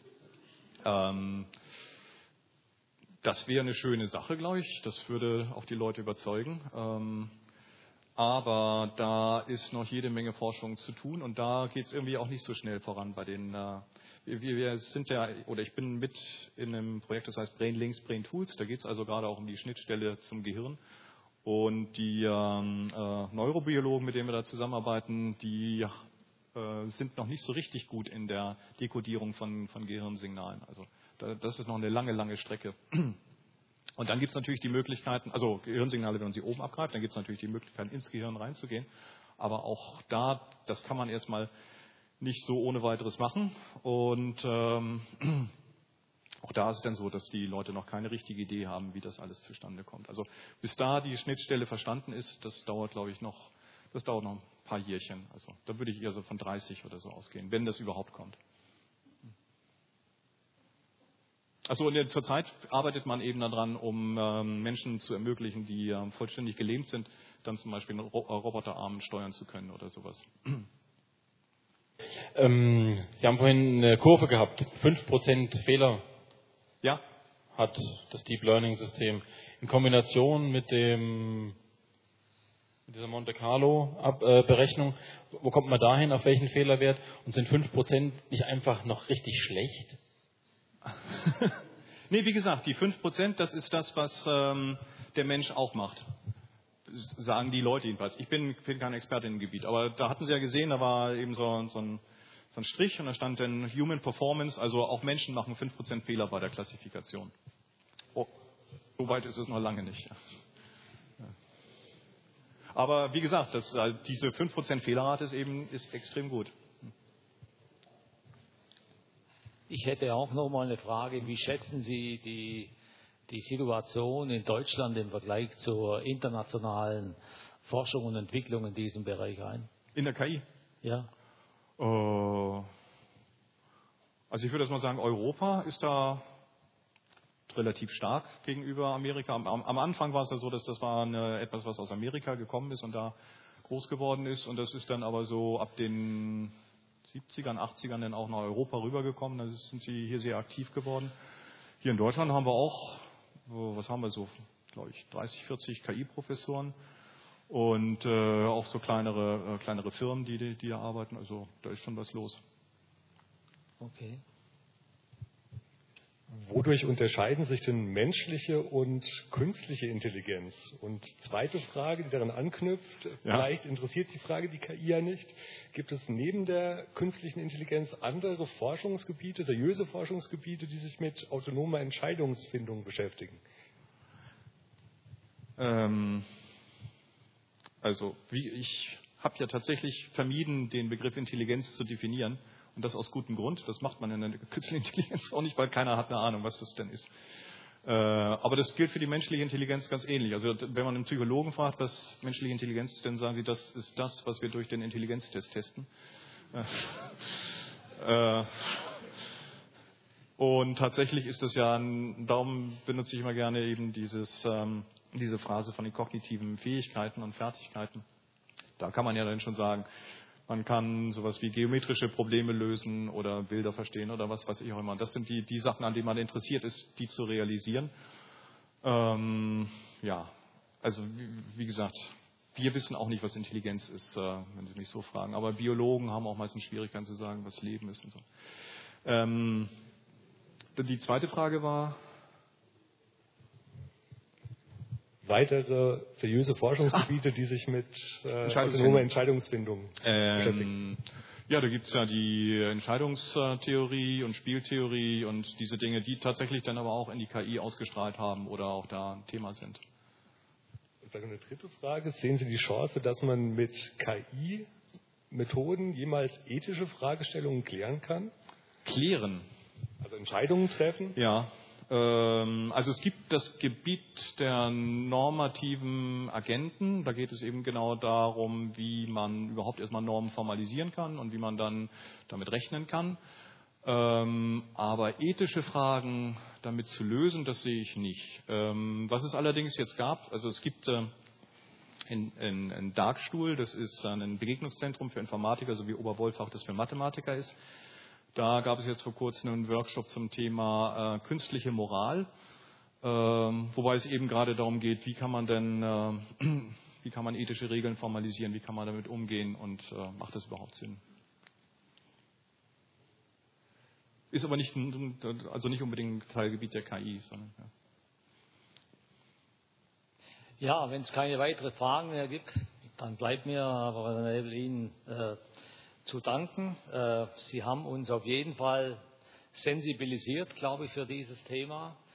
Das wäre eine schöne Sache, glaube ich. Das würde auch die Leute überzeugen. Aber da ist noch jede Menge Forschung zu tun und da geht es irgendwie auch nicht so schnell voran bei den. Wir sind ich bin mit in einem Projekt, das heißt Brain Links, Brain Tools. Da geht es also gerade auch um die Schnittstelle zum Gehirn. Und die Neurobiologen, mit denen wir da zusammenarbeiten, die sind noch nicht so richtig gut in der Dekodierung von Gehirnsignalen. Also das ist noch eine lange, lange Strecke. Und dann gibt es natürlich die Möglichkeiten, also Gehirnsignale, wenn man sie oben abgreift, dann gibt es natürlich die Möglichkeit, ins Gehirn reinzugehen. Aber auch das kann man erstmal nicht so ohne weiteres machen. Und auch da ist es dann so, dass die Leute noch keine richtige Idee haben, wie das alles zustande kommt. Also bis da die Schnittstelle verstanden ist, das dauert noch ein paar Jährchen. Also da würde ich eher so von 30 oder so ausgehen, wenn das überhaupt kommt. Also zurzeit arbeitet man eben daran, um Menschen zu ermöglichen, die vollständig gelähmt sind, dann zum Beispiel einen Roboterarm steuern zu können oder sowas. Sie haben vorhin eine Kurve gehabt, 5% Fehler Ja, hat das Deep Learning System in Kombination mit dieser Monte Carlo Berechnung. Wo kommt man dahin, auf welchen Fehlerwert? Und sind 5% nicht einfach noch richtig schlecht? Nee, wie gesagt, die 5%, das ist das, was der Mensch auch macht. Sagen die Leute jedenfalls. Ich bin kein Experte im Gebiet, aber da hatten Sie ja gesehen, da war eben so ein Strich und da stand dann Human Performance, also auch Menschen machen 5% Fehler bei der Klassifikation. Oh, so weit ist es noch lange nicht. Ja. Aber wie gesagt, diese 5% Fehlerrate ist extrem gut. Ich hätte auch noch mal eine Frage. Wie schätzen Sie die Situation in Deutschland im Vergleich zur internationalen Forschung und Entwicklung in diesem Bereich ein? In der KI? Ja. Also ich würde jetzt mal sagen, Europa ist da relativ stark gegenüber Amerika. Am Anfang war es ja so, dass das war etwas, was aus Amerika gekommen ist und da groß geworden ist. Und das ist dann aber so ab den 70ern, 80ern dann auch nach Europa rübergekommen. Da sind sie hier sehr aktiv geworden. Hier in Deutschland haben wir auch, was haben wir so, glaube ich, 30, 40 KI-Professoren und auch so kleinere Firmen, die hier arbeiten. Also da ist schon was los. Okay. Wodurch unterscheiden sich denn menschliche und künstliche Intelligenz? Und zweite Frage, die daran anknüpft, vielleicht interessiert die Frage die KI ja nicht. Gibt es neben der künstlichen Intelligenz andere Forschungsgebiete, seriöse Forschungsgebiete, die sich mit autonomer Entscheidungsfindung beschäftigen? Also ich habe ja tatsächlich vermieden, den Begriff Intelligenz zu definieren. Und das aus gutem Grund. Das macht man in der künstlichen Intelligenz auch nicht, weil keiner hat eine Ahnung, was das denn ist. Aber das gilt für die menschliche Intelligenz ganz ähnlich. Also wenn man einen Psychologen fragt, was menschliche Intelligenz ist, dann sagen sie, das ist das, was wir durch den Intelligenztest testen. Und tatsächlich ist das ja, darum benutze ich immer gerne eben diese Phrase von den kognitiven Fähigkeiten und Fertigkeiten. Da kann man ja dann schon sagen, man kann sowas wie geometrische Probleme lösen oder Bilder verstehen oder was weiß ich auch immer. Das sind die Sachen, an denen man interessiert ist, die zu realisieren. Ja, also wie gesagt, wir wissen auch nicht, was Intelligenz ist, wenn Sie mich so fragen. Aber Biologen haben auch meistens Schwierigkeiten zu sagen, was Leben ist und so. Die zweite Frage war... Weitere seriöse Forschungsgebiete, die sich mit autonomer Entscheidungsfindung beschäftigen. Ja, da gibt es ja die Entscheidungstheorie und Spieltheorie und diese Dinge, die tatsächlich dann aber auch in die KI ausgestrahlt haben oder auch da ein Thema sind. Und dann eine dritte Frage. Sehen Sie die Chance, dass man mit KI-Methoden jemals ethische Fragestellungen klären kann? Klären? Also Entscheidungen treffen? Ja. Also es gibt das Gebiet der normativen Agenten. Da geht es eben genau darum, wie man überhaupt erstmal Normen formalisieren kann und wie man dann damit rechnen kann. Aber ethische Fragen damit zu lösen, das sehe ich nicht. Was es allerdings jetzt gab, also es gibt in Darkstuhl, das ist ein Begegnungszentrum für Informatiker, so wie Oberwolfach das für Mathematiker ist. Da gab es jetzt vor kurzem einen Workshop zum Thema künstliche Moral, wobei es eben gerade darum geht, wie kann man ethische Regeln formalisieren, wie kann man damit umgehen und macht das überhaupt Sinn? Ist aber nicht unbedingt Teilgebiet der KI, sondern ja, wenn es keine weiteren Fragen mehr gibt, dann bleibt mir aber Ihnen zu danken. Sie haben uns auf jeden Fall sensibilisiert, glaube ich, für dieses Thema.